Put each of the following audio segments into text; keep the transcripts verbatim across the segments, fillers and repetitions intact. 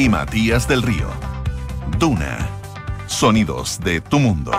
y Matías del Río. Duna. Sonidos de tu mundo.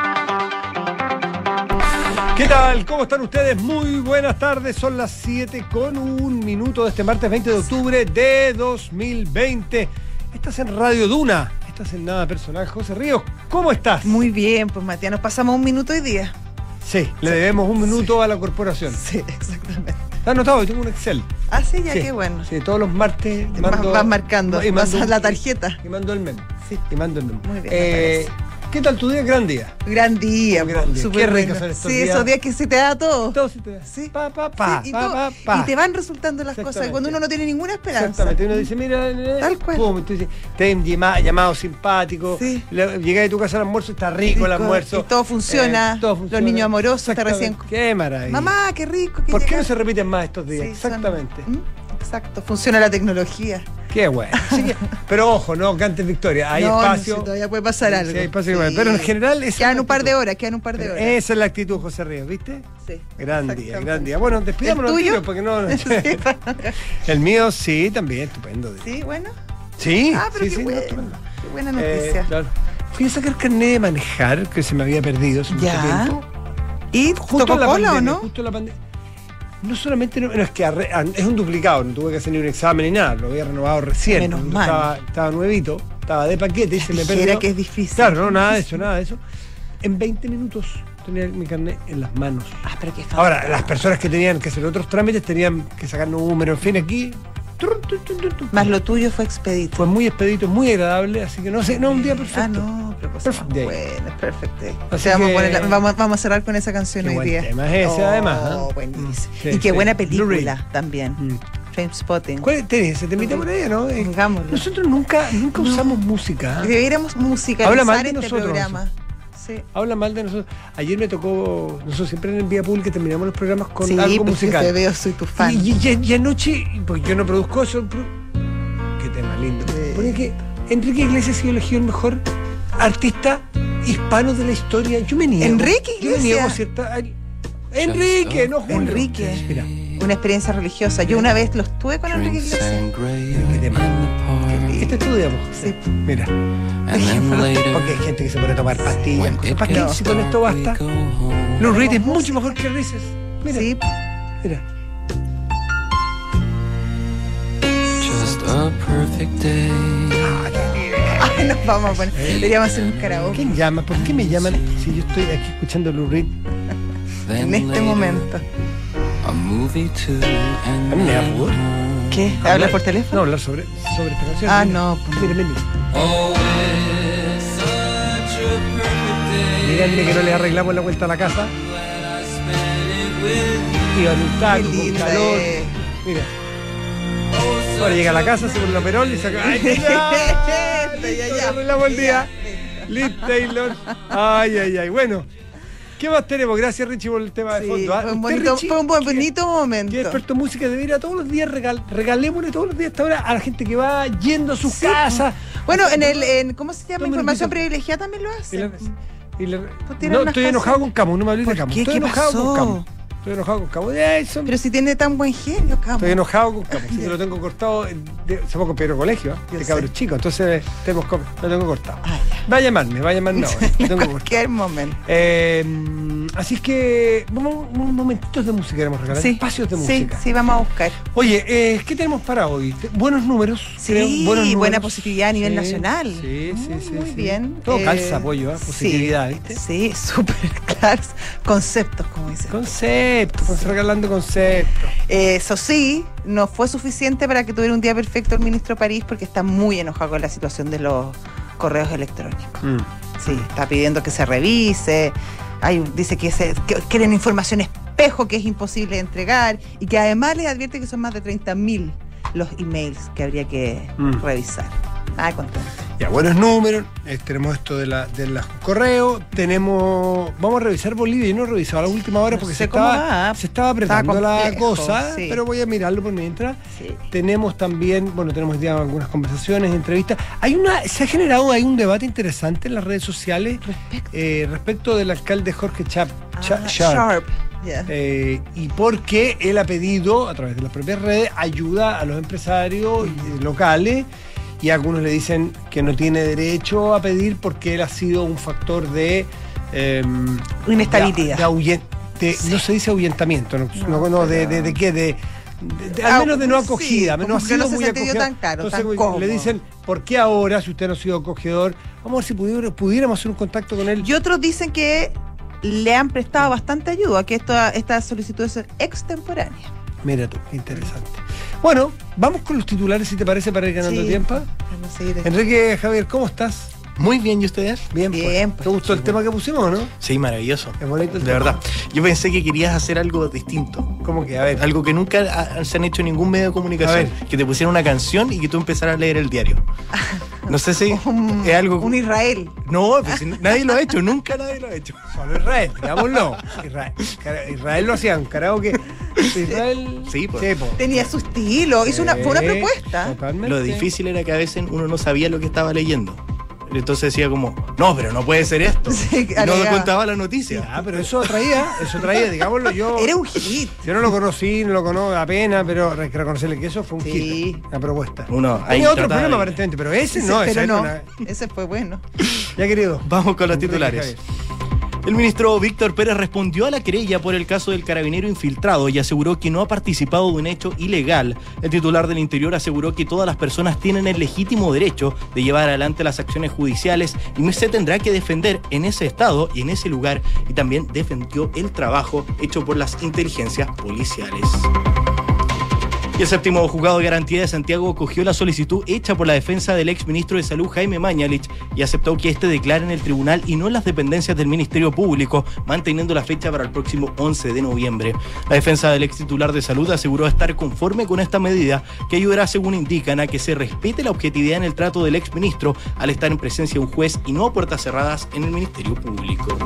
¿Qué tal? ¿Cómo están ustedes? Muy buenas tardes. Son las siete con un minuto de este martes veinte de octubre de dos mil veinte. Estás en Radio Duna. Estás en Nada Personal. José Ríos, ¿cómo estás? Muy bien, pues Matías, nos pasamos un minuto hoy día. Sí, le debemos un minuto sí. a la corporación. Sí, exactamente. ¿Está anotado? Yo tengo un Excel. Ah, sí, ya, sí. Qué bueno. Sí, todos los martes mando, vas marcando, y mando vas la tarjeta. Y, y mando el menú. Sí. Y mando el menú. Muy bien. Eh, ¿Qué tal tu día? Gran día. Gran día, gran día. Qué rico bueno. estos sí, días. Esos días que se te da todo. Todo se te da. Sí. Pa, pa, pa, sí, y, pa, todo, pa, pa. y te van resultando las cosas cuando uno no tiene ninguna esperanza. Exactamente. Uno dice, mira, tal cual. Pum, entonces, te han llamado, llamado simpático. Sí. Llegué de tu casa al almuerzo, está rico, rico el almuerzo. Y todo funciona. Eh, todo funciona. Los niños amorosos te recién. Qué maravilla. Mamá, qué rico. Qué ¿Por llegar? qué no se repiten más estos días? Sí, exactamente. Son, ¿Mm? Exacto. Funciona la tecnología. Qué bueno. Que, pero ojo, no cantes victoria. Hay no, espacio. No, sí, todavía puede pasar algo. Sí, hay espacio sí. Pero en general. Quedan un par de horas, quedan un par de horas. Esa es la actitud, José Ríos, ¿viste? Sí. Gran día, gran día. Bueno, despidámonos ¿El tuyo? porque no. Sí, el mío sí, también, estupendo. Sí, bueno. Sí. Ah, pero sí, qué, sí, bueno. no, Qué buena noticia. Eh, claro. Fui a sacar carnet de manejar, que se me había perdido hace mucho tiempo. ¿Y justo tocó la cola pandemia, o no? Justo la pandemia. No solamente, no, no, es que arre, es un duplicado, no tuve que hacer ni un examen ni nada, lo había renovado recién. Menos mal. Estaba, estaba nuevito, estaba de paquete y se me perdió. Era que es difícil. Claro, no, nada de eso, nada de eso. En veinte minutos tenía mi carnet en las manos. Ah, pero qué fácil. Ahora, las personas que tenían que hacer otros trámites tenían que sacar números, en fin, aquí. Más lo tuyo fue expedito. Fue muy expedito, muy agradable, así que no sé, no, un día perfecto. Ah, no, pero pues perfect day. Bueno, es perfect day. Así o sea, vamos, que, a poner la, vamos, vamos a cerrar con esa canción qué hoy buen día. Tema es ese, oh, además. ¿eh? Buenísimo. Sí, y qué sí. buena película también. Mm. Trainspotting. ¿Cuál es? ¿Se te invita por ella, no? Pongámoslo. Nosotros nunca, nunca no. usamos música. ¿eh? Deberíamos musicalizar Habla mal de este nosotros, programa. Sí. Habla mal de nosotros. Ayer me tocó, nosotros siempre en Vía Pública terminamos los programas con sí, algo pues musical. Yo te veo, soy tu fan. Y, y, y anoche, porque yo no produzco eso, qué tema lindo. Sí. Porque que Enrique Iglesias ha sido elegido el mejor artista hispano de la historia. Yo me niego. Enrique Iglesias. Yo me niego cierta. Enrique, no Julio. Enrique. Mira. Una experiencia religiosa. Yo una vez los tuve con Enrique Iglesias. ¿Qué tema? Este estudiamos. Sí. Mira. Porque hay gente que se pone a tomar pastillas. ¿Para qué? Si con esto basta. Lou Reed es mucho mejor que Reeses. Mira. Sí. Mira. Just a perfect day. Ay, nos vamos a poner. Deberíamos hacer un karaoke. ¿Quién llama? ¿Por qué me llaman si yo estoy aquí escuchando Lou Reed? En este momento. A movie too and ¿A mí me da pudor? ¿Qué? ¿Hablas por teléfono? No, hablar sobre, sobre esta canción. Ah, no. Mire, mire. Oh, it's such a perfect day. Díganle que no le arreglamos la vuelta a la casa. Y en un taco, con calor. Eh. Mira. Ahora llega a la casa, se pone la perol y saca. ¡Ay, ya! Ya arreglamos el día. Liz Taylor. Ay, ay, ay. Bueno. ¿Qué más tenemos? Gracias, Richie, por el tema sí, de fondo. ¿Ah? Fue un, bonito, Richie, fue un bonito momento. Que experto en música debería todos los días regal, regalémosle todos los días hasta ahora a la gente que va yendo a sus sí. casas. Bueno, en el en, ¿cómo se llama? Información invito? privilegiada también lo hace. Y la, y la, pues no, estoy enojado con Camus, no me hables de Camus. ¿Qué? Estoy ¿Qué enojado pasó? con Camus. Estoy enojado con Camus. Eh, son... Pero si tiene tan buen genio, Camus. Estoy enojado con Camus. Sí, lo tengo cortado. De, se fue con Pedro Colegio, ¿eh? de cabros chicos. Entonces tenemos, lo tengo cortado. Ah, va a llamarme, va a llamarme ahora. Lo tengo en cualquier momento. Eh, así es que vamos unos momentitos de música queremos regalar. Sí, espacios de sí, música. Sí, vamos a buscar. Oye, eh, ¿qué tenemos para hoy? Buenos números. Sí, creo, buenos números. Buena positividad a nivel sí, nacional. Sí, sí, sí. Muy sí. bien. Todo eh, calza apoyo, ¿eh? Positividad, sí, ¿viste? Sí, súper claros. Conceptos, como dicen. Conceptos, sí. regalando conceptos. Eh, eso sí, no fue suficiente para que tuviera un día perfecto el ministro París porque está muy enojado con la situación de los correos electrónicos. Mm. Sí, está pidiendo que se revise. Hay, dice que, se, que quieren información espejo que es imposible de entregar y que además les advierte que son más de treinta mil los emails que habría que mm. revisar. Ah, contento. Ya, buenos números, eh, tenemos esto de la de los correos, tenemos, vamos a revisar Bolivia, yo no he revisado a la última hora porque no sé se, estaba, se estaba apretando estaba complejo, la cosa, sí. pero voy a mirarlo por mientras. Sí. Tenemos también, bueno, tenemos ya algunas conversaciones, entrevistas. Hay una, se ha generado hay un debate interesante en las redes sociales respecto, eh, respecto del alcalde Jorge Chap, ah, Chap, Sharp. Sharp. Yeah. Eh, y porque él ha pedido, a través de las propias redes, ayuda a los empresarios mm. locales. y algunos le dicen que no tiene derecho a pedir porque él ha sido un factor de eh, inestabilidad. De, de ahuyent, de, sí. No se dice ahuyentamiento, no, no, no, no de, de, de qué, de, de, de al menos de no acogida, sí, no ha sido no muy acogida. Tan claro, Entonces tan le dicen, ¿por qué ahora si usted no ha sido acogedor? Vamos a ver si pudiéramos, pudiéramos hacer un contacto con él. Y otros dicen que le han prestado bastante ayuda, que esta, esta solicitud es extemporánea. Mira tú, qué interesante. Bueno, vamos con los titulares, si te parece, para ir ganando sí, tiempo. Enrique, Javier, ¿cómo estás? Muy bien, ¿y ustedes? Bien, bien pues. ¿Te gustó el tema que pusimos, no? Sí, maravilloso. Es bonito el De tema. verdad. Yo pensé que querías hacer algo distinto. ¿Cómo que? A ver. Algo que nunca ha, se han hecho en ningún medio de comunicación. Que te pusieran una canción y que tú empezaras a leer el diario. No sé si un, es algo... Un Israel. No, pues, nadie lo ha hecho, nunca nadie lo ha hecho. Solo Israel, digámoslo. Israel, Israel lo hacía, un karaoke. Israel... Sí, pues. Sí, pues. Tenía su estilo, hizo una, fue una propuesta. Totalmente. Lo difícil era que a veces uno no sabía lo que estaba leyendo. Entonces decía como, no, pero no puede ser esto. Sí, y no me contaba la noticia. Ah, pero eso traía, eso traía, digámoslo yo. Era un hit. Yo no lo conocí, no lo conozco, apenas, pero hay que reconocerle que eso fue un sí. hit, una propuesta. Uno, Tenía otro problema de... aparentemente, pero ese sí, no, pero ese no. Una... Ese fue bueno. Ya, querido. Vamos con los titulares. El ministro Víctor Pérez respondió a la querella por el caso del carabinero infiltrado y aseguró que no ha participado de un hecho ilegal. El titular del Interior aseguró que todas las personas tienen el legítimo derecho de llevar adelante las acciones judiciales y se tendrá que defender en ese estado y en ese lugar, y también defendió el trabajo hecho por las inteligencias policiales. Y el séptimo juzgado de garantía de Santiago acogió la solicitud hecha por la defensa del exministro de Salud Jaime Mañalich y aceptó que éste declare en el tribunal y no en las dependencias del Ministerio Público, manteniendo la fecha para el próximo once de noviembre. La defensa del ex titular de Salud aseguró estar conforme con esta medida, que ayudará, según indican, a que se respete la objetividad en el trato del exministro al estar en presencia de un juez y no a puertas cerradas en el Ministerio Público.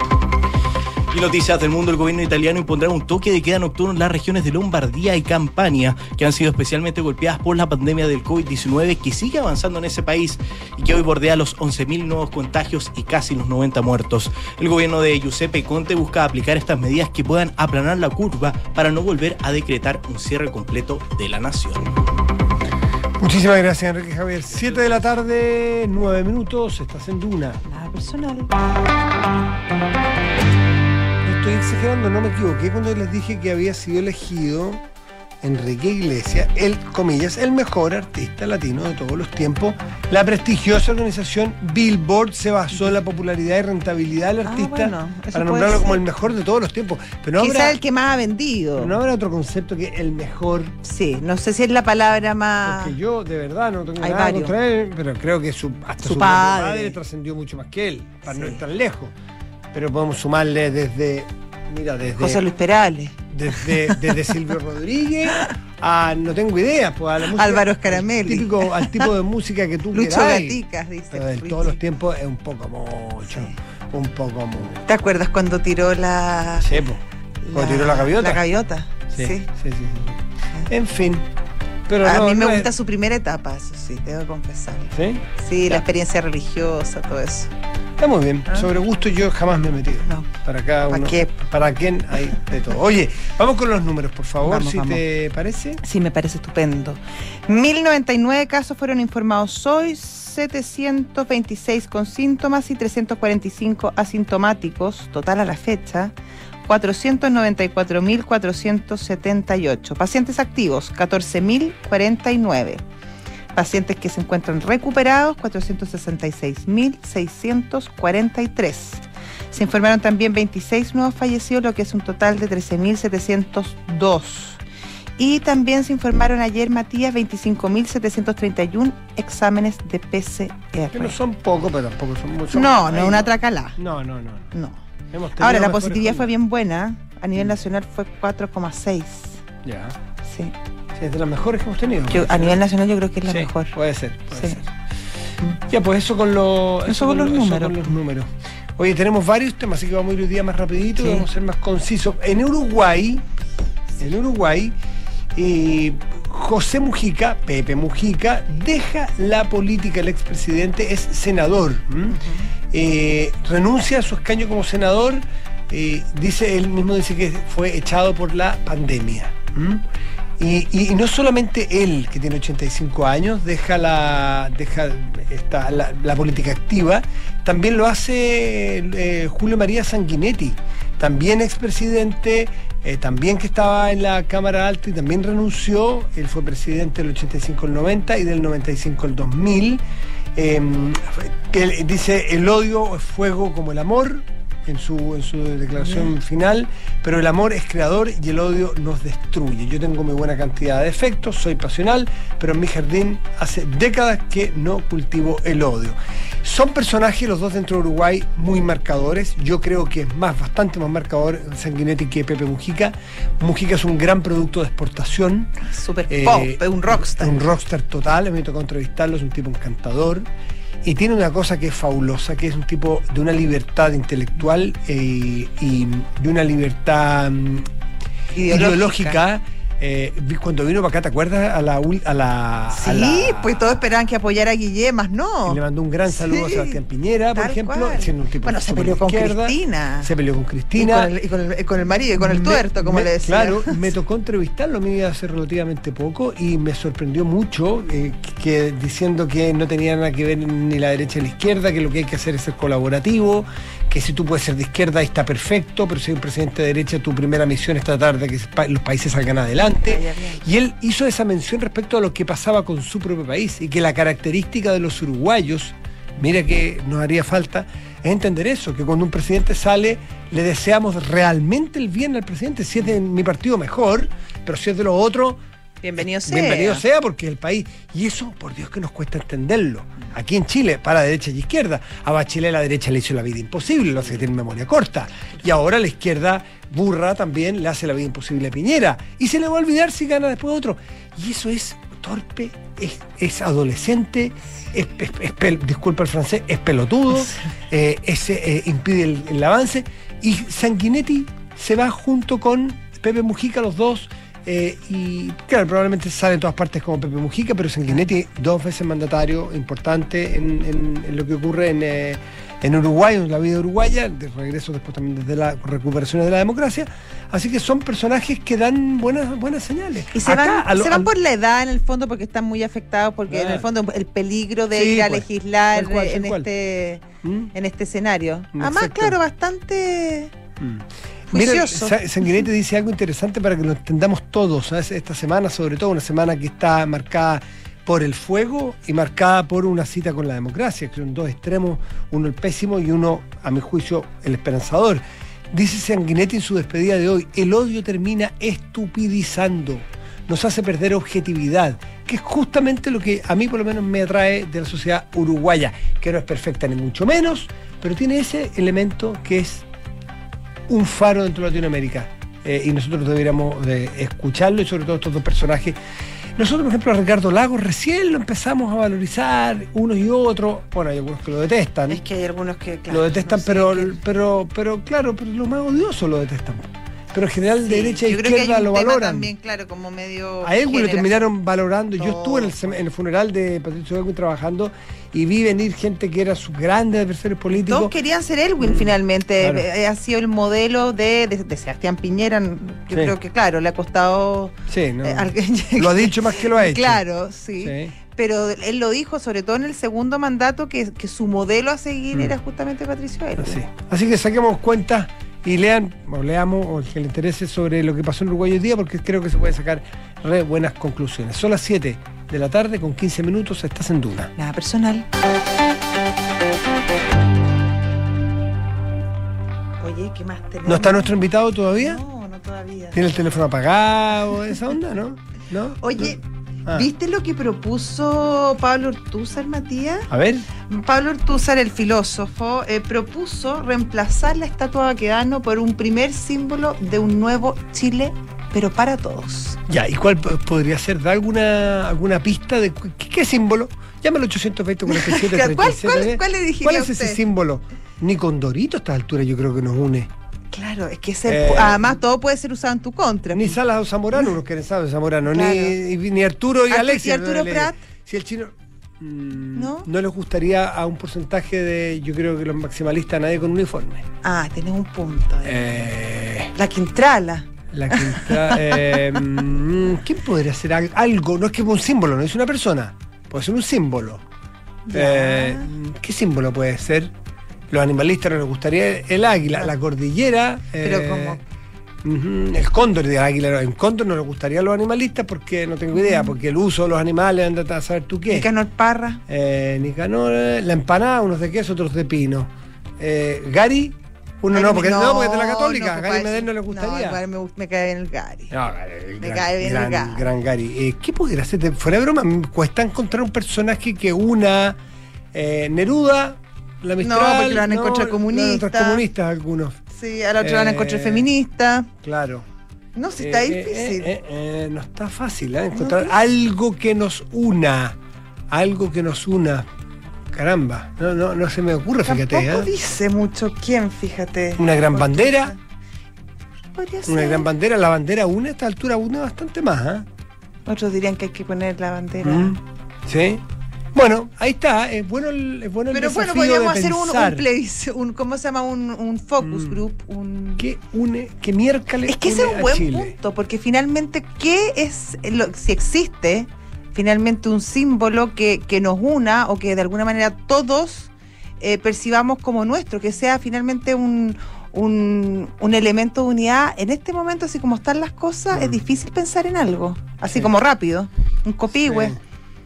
Y noticias del mundo: el gobierno italiano impondrá un toque de queda nocturno en las regiones de Lombardía y Campania, que han sido especialmente golpeadas por la pandemia del COVID diecinueve, que sigue avanzando en ese país y que hoy bordea los once mil nuevos contagios y casi los noventa muertos. El gobierno de Giuseppe Conte busca aplicar estas medidas que puedan aplanar la curva para no volver a decretar un cierre completo de la nación. Muchísimas gracias, Enrique Javier. siete de la tarde, nueve minutos, estás en Duna. Nada personal. Estoy exagerando, no me equivoqué cuando les dije que había sido elegido Enrique Iglesias, el, comillas, el mejor artista latino de todos los tiempos. La prestigiosa organización Billboard se basó en la popularidad y rentabilidad del artista ah, bueno, para nombrarlo como el mejor de todos los tiempos. Pero no quizá habrá, el que más ha vendido. Pero no habrá otro concepto que el mejor. Sí, no sé si es la palabra más... Porque yo, de verdad, no tengo Hay nada varios. contra él, pero creo que su, hasta su, su padre, padre trascendió mucho más que él, para sí. no ir tan lejos. Pero podemos sumarle desde... Mira, desde... José Luis Perales. Desde, desde Silvio Rodríguez a, no tengo idea, pues a la música... Álvaro Scaramelli. Al, típico, al tipo de música que tú Lucho quieras. Gaticas, dice. Pero de todos los tiempos es un poco mucho. Sí. Un poco mucho. ¿Te acuerdas cuando tiró la... Sí, pues. Cuando tiró la gaviota. La gaviota, sí. Sí, sí, sí. sí, sí. En fin. Pero a no, mí me no gusta es... su primera etapa, eso sí, debo confesar. ¿Sí? Sí, ya. La experiencia religiosa, todo eso. Está muy bien. ¿Ah? Sobre gusto yo jamás me he metido. No. Para cada uno. ¿Para qué? Para quién hay de todo. Oye, vamos con los números, por favor, vamos, si vamos. te parece. Sí, me parece estupendo. mil noventa y nueve casos fueron informados hoy, setecientos veintiséis con síntomas y trescientos cuarenta y cinco asintomáticos, total a la fecha. cuatrocientos noventa y cuatro mil cuatrocientos setenta y ocho. Pacientes activos, catorce mil cuarenta y nueve. Pacientes que se encuentran recuperados, cuatrocientos sesenta y seis mil seiscientos cuarenta y tres. Se informaron también veintiséis nuevos fallecidos, lo que es un total de trece mil setecientos dos. Y también se informaron ayer, Matías, veinticinco mil setecientos treinta y uno exámenes de P C R. Que no son pocos, pero tampoco son muchos. No, no es una tracalá. No, no, no. No. Ahora, la positividad fue bien buena. A nivel nacional fue cuatro coma seis. Ya. Sí. Sí, es de las mejores que hemos tenido. Yo, a nivel nacional yo creo que es la sí, mejor. Puede ser, puede sí. ser. Ya, pues eso con, lo, eso eso con, con, los, lo, números. eso con los números. Oye, tenemos varios temas, así que vamos a ir hoy día más rapidito, sí. Vamos a ser más concisos. En Uruguay, en Uruguay, eh, José Mujica, Pepe Mujica, deja la política. El expresidente es senador. Uh-huh. eh, renuncia a su escaño como senador. Eh, dice, él mismo dice que fue echado por la pandemia. ¿Mm? Y, y, y no solamente él, que tiene ochenta y cinco años, deja la, deja esta, la, la política activa, también lo hace eh, Julio María Sanguinetti, también expresidente, eh, también que estaba en la Cámara Alta y también renunció. Él fue presidente del ochenta y cinco al noventa y del noventa y cinco al dos mil. Eh, que él dice: el odio es fuego como el amor, en su, en su declaración yeah. final, pero el amor es creador y el odio nos destruye. Yo tengo muy buena cantidad de defectos, soy pasional, pero en mi jardín hace décadas que no cultivo el odio. Son personajes, los dos dentro de Uruguay, muy marcadores. Yo creo que es más, bastante más marcador Sanguinetti que Pepe Mujica. Mujica es un gran producto de exportación. Super eh, pop, es un rockstar. Un rockstar total, me tocó entrevistarlo, es un tipo encantador. Y tiene una cosa que es fabulosa, que es un tipo de una libertad intelectual eh, y de una libertad um, ideológica. ideológica. Eh, cuando vino para acá, ¿te acuerdas? A la, a la, sí, a la, pues todos esperaban que apoyara a Guillemas, ¿no? Le mandó un gran saludo sí, a Sebastián Piñera, por ejemplo. Siendo un tipo bueno, se peleó con izquierda, Cristina. Se peleó con Cristina. Y con el, y con el, con el marido, y con el me, tuerto, como me, le decía. Claro, me tocó entrevistarlo a mí hace relativamente poco y me sorprendió mucho eh, que diciendo que no tenía nada que ver ni la derecha ni la izquierda, que lo que hay que hacer es ser colaborativo, que si tú puedes ser de izquierda ahí está perfecto, pero si eres un presidente de derecha, tu primera misión es tratar de que los países salgan adelante. Y él hizo esa mención respecto a lo que pasaba con su propio país y que la característica de los uruguayos, mira que nos haría falta, es entender eso, que cuando un presidente sale le deseamos realmente el bien al presidente. Si es de mi partido, mejor, pero si es de los otros, bienvenido sea. Bienvenido sea, porque el país, y eso, por Dios que nos cuesta entenderlo. Aquí en Chile, para derecha y izquierda, a Bachelet la derecha le hizo la vida imposible, lo hace que tiene memoria corta. Y ahora la izquierda burra también le hace la vida imposible a Piñera. Y se le va a olvidar si gana después otro. Y eso es torpe, es, es adolescente, es, es, es pel, disculpa el francés, es pelotudo, eh, ese eh, impide el, el avance. Y Sanguinetti se va junto con Pepe Mujica, los dos. Eh, y claro, probablemente sale en todas partes como Pepe Mujica, pero Sanguinetti dos veces mandatario importante en, en, en lo que ocurre en, eh, en Uruguay, en la vida uruguaya, de regreso después también desde la recuperación de la democracia. Así que son personajes que dan buenas buenas señales. Y se Acá, van, lo, se van por la edad en el fondo, porque están muy afectados, porque claro. en el fondo el peligro de sí, ir a pues, legislar cual, en, este, ¿Mm? en este escenario. Además, claro, bastante... ¿Mm? Mira, Sanguinetti dice algo interesante para que lo entendamos todos, ¿sabes? Esta semana, sobre todo, una semana que está marcada por el fuego y marcada por una cita con la democracia, que son dos extremos, uno el pésimo y uno, a mi juicio, el esperanzador. Dice Sanguinetti en su despedida de hoy: el odio termina estupidizando, nos hace perder objetividad, que es justamente lo que a mí por lo menos me atrae de la sociedad uruguaya, que no es perfecta ni mucho menos, pero tiene ese elemento que es un faro dentro de Latinoamérica, eh, y nosotros deberíamos de escucharlo, y sobre todo estos dos personajes. Nosotros, por ejemplo, a Ricardo Lagos recién lo empezamos a valorizar, unos y otros. Bueno, hay algunos que lo detestan. Es que hay algunos que, claro, lo detestan, no sé pero, qué... pero, pero claro, pero los más odiosos lo detestan. Pero en general, sí, de derecha e izquierda lo valoran. También, claro, como medio a Elwin lo terminaron valorando. Yo estuve en el, en el funeral de Patricio Elwin trabajando y vi venir gente que era sus grandes adversarios políticos. Todos querían ser Elwin, finalmente. Claro. Ha sido el modelo de, de, de Sebastián Piñera. Yo sí. creo que, claro, le ha costado... Sí, no. Eh, al... Lo ha dicho más que lo ha hecho. Claro, sí. sí. Pero él lo dijo, sobre todo en el segundo mandato, que, que su modelo a seguir mm. era justamente Patricio Elwin. Así. Así que saquemos cuenta y lean, o leamos, o el que le interese sobre lo que pasó en Uruguay hoy día, porque creo que se pueden sacar re buenas conclusiones. Son las siete de la tarde con quince minutos, estás en Duna. Nada personal. Oye, ¿qué más tenemos? ¿No está nuestro invitado todavía? No, no todavía. ¿Tiene el teléfono apagado, esa onda, no? ¿No? Oye... ¿No? Ah. ¿Viste lo que propuso Pablo Ortúzar, Matías? A ver. Pablo Ortúzar, el filósofo, eh, propuso reemplazar la estatua de Baquedano por un primer símbolo de un nuevo Chile, pero para todos. Ya, ¿y cuál podría ser? ¿Da alguna, alguna pista de qué, qué símbolo? Llámalo ochocientos veinte cuarenta y siete treinta y siete. ¿Cuál, cuál, ¿Cuál le diría ¿Cuál a es usted? Ese símbolo? Ni Condorito a esta altura yo creo que nos une. Claro, es que ser, eh, además todo puede ser usado en tu contra. Ni Salas o Zamorano, los que saben Zamorano, claro. ni, ni Arturo y Alexis. ¿Y Arturo Prat? Si el chino... Mmm, ¿No? No les gustaría a un porcentaje de, yo creo que los maximalistas, nadie con uniforme. Ah, tenés un punto. Eh, la Quintrala. La quinta. Eh, ¿Quién podría ser algo? No es que es un símbolo, no es una persona. Puede ser un símbolo. Eh, ¿Qué símbolo puede ser? Los animalistas no les gustaría el águila, la cordillera. Pero eh, como. Uh-huh, el cóndor de águila, el cóndor no le gustaría a los animalistas porque no tengo idea, porque el uso de los animales, anda a saber tú qué. Nicanor Parra. Eh, Nicanor, la empanada, unos de queso, otros de pino. Eh, Gary, uno Gary, no, porque no, no, porque es de la católica, no, Gary Medel no le gustaría. No, igual me, me cae bien el Gary. No, el me gran, cae bien gran, el Gary. Gran Gary. Eh, ¿Qué pudiera ser? Fuera de broma, me cuesta encontrar un personaje que una eh, Neruda, la Mistral. No, porque lo van a encontrar no, comunistas. comunistas algunos. Sí, a la otra eh, van a encontrar feminista. Claro. No, si está eh, difícil. Eh, eh, eh, no está fácil, ¿eh? Encontrar no, algo que nos una. Algo que nos una. Caramba, no, no, no se me ocurre, fíjate. Tampoco ¿eh? dice mucho quién, fíjate. Una gran bandera. Podría ser. Una gran bandera. La bandera une a esta altura, une bastante más. ¿eh? Otros dirían que hay que poner la bandera. Mm, sí. Bueno, ahí está, es bueno el, es bueno el Pero desafío bueno, podríamos de hacer un, pensar. un, place, un ¿cómo se llama? Un, un focus Mm. group. Un... ¿Qué une, qué miércoles Es que une ese es un buen Chile? punto, porque finalmente, ¿qué es, lo, si existe finalmente un símbolo que, que nos una o que de alguna manera todos eh, percibamos como nuestro, que sea finalmente un, un, un elemento de unidad? En este momento, así como están las cosas, Mm. es difícil pensar en algo, así Sí. como rápido, un copihue. Sí.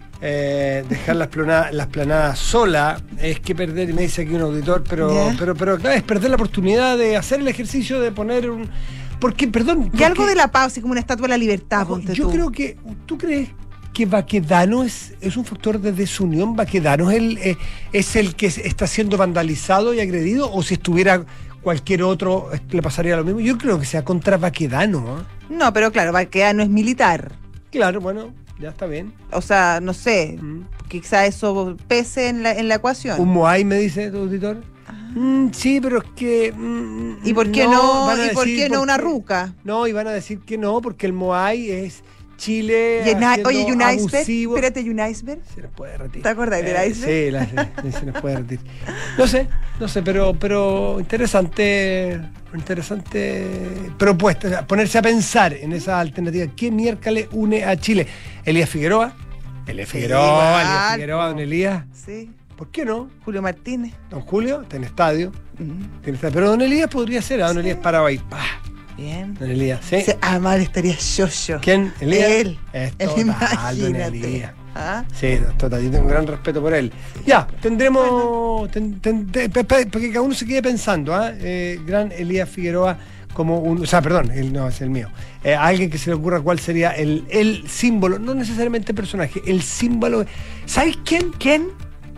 Eh, dejar las planadas, las planadas sola es que perder, y me dice aquí un auditor, pero, Yeah. pero, pero claro, es perder la oportunidad de hacer el ejercicio de poner un. Porque, perdón. Y porque, algo de la paz, así como una estatua de la libertad, ojo, ponte yo tú. creo que. ¿Tú crees que Baquedano es, es un factor de desunión? ¿Baquedano es el, eh, es el que está siendo vandalizado y agredido? ¿O si estuviera cualquier otro le pasaría lo mismo? Yo creo que sea contra Baquedano. ¿eh? No, pero claro, Baquedano es militar. Claro, bueno, ya está bien. O sea, no sé, Mm. quizá eso pese en la, en la ecuación. Un Moai, me dice tu auditor. Mm, sí, pero es que. Mm, ¿Y por qué no, van a y por decir qué no una porque- ruca? No, y van a decir que no, porque el Moai es Chile. Y en- haciendo oye, ¿y un iceberg? abusivo. Espérate, ¿y un iceberg? Se nos puede retirar. ¿Te acuerdas del Eh, iceberg? Sí, la- sí, se nos puede retirar. No sé, no sé, pero, pero interesante, interesante propuesta. O sea, ponerse a pensar en esa alternativa. ¿Qué miércoles une a Chile? Elías Figueroa. Elías Sí, Figueroa, igual, Elías Figueroa, po. don Elías. Sí, ¿Por qué no? Julio Martínez. Don Julio, está en estadio. Mm, tiene estadio. Pero don Elías podría ser, a don Sí. Elías paraba ahí. ¡Pah! Bien. Don Elías, ¿sí? Se- además estaría yo-yo. ¿Quién? ¿Elías? Él. Es Él, total, don imagínate. Elías. ¿Ah? Sí, total, yo tengo un gran respeto por él. Ya, tendremos. ten- ten- ten- pe- pe- para que cada uno se quede pensando, ¿ah? Eh, gran Elías Figueroa como un. O sea, perdón, él no es el mío. Eh, a alguien que se le ocurra cuál sería el, el símbolo, no necesariamente personaje, el símbolo. ¿Sabes quién? ¿Quién?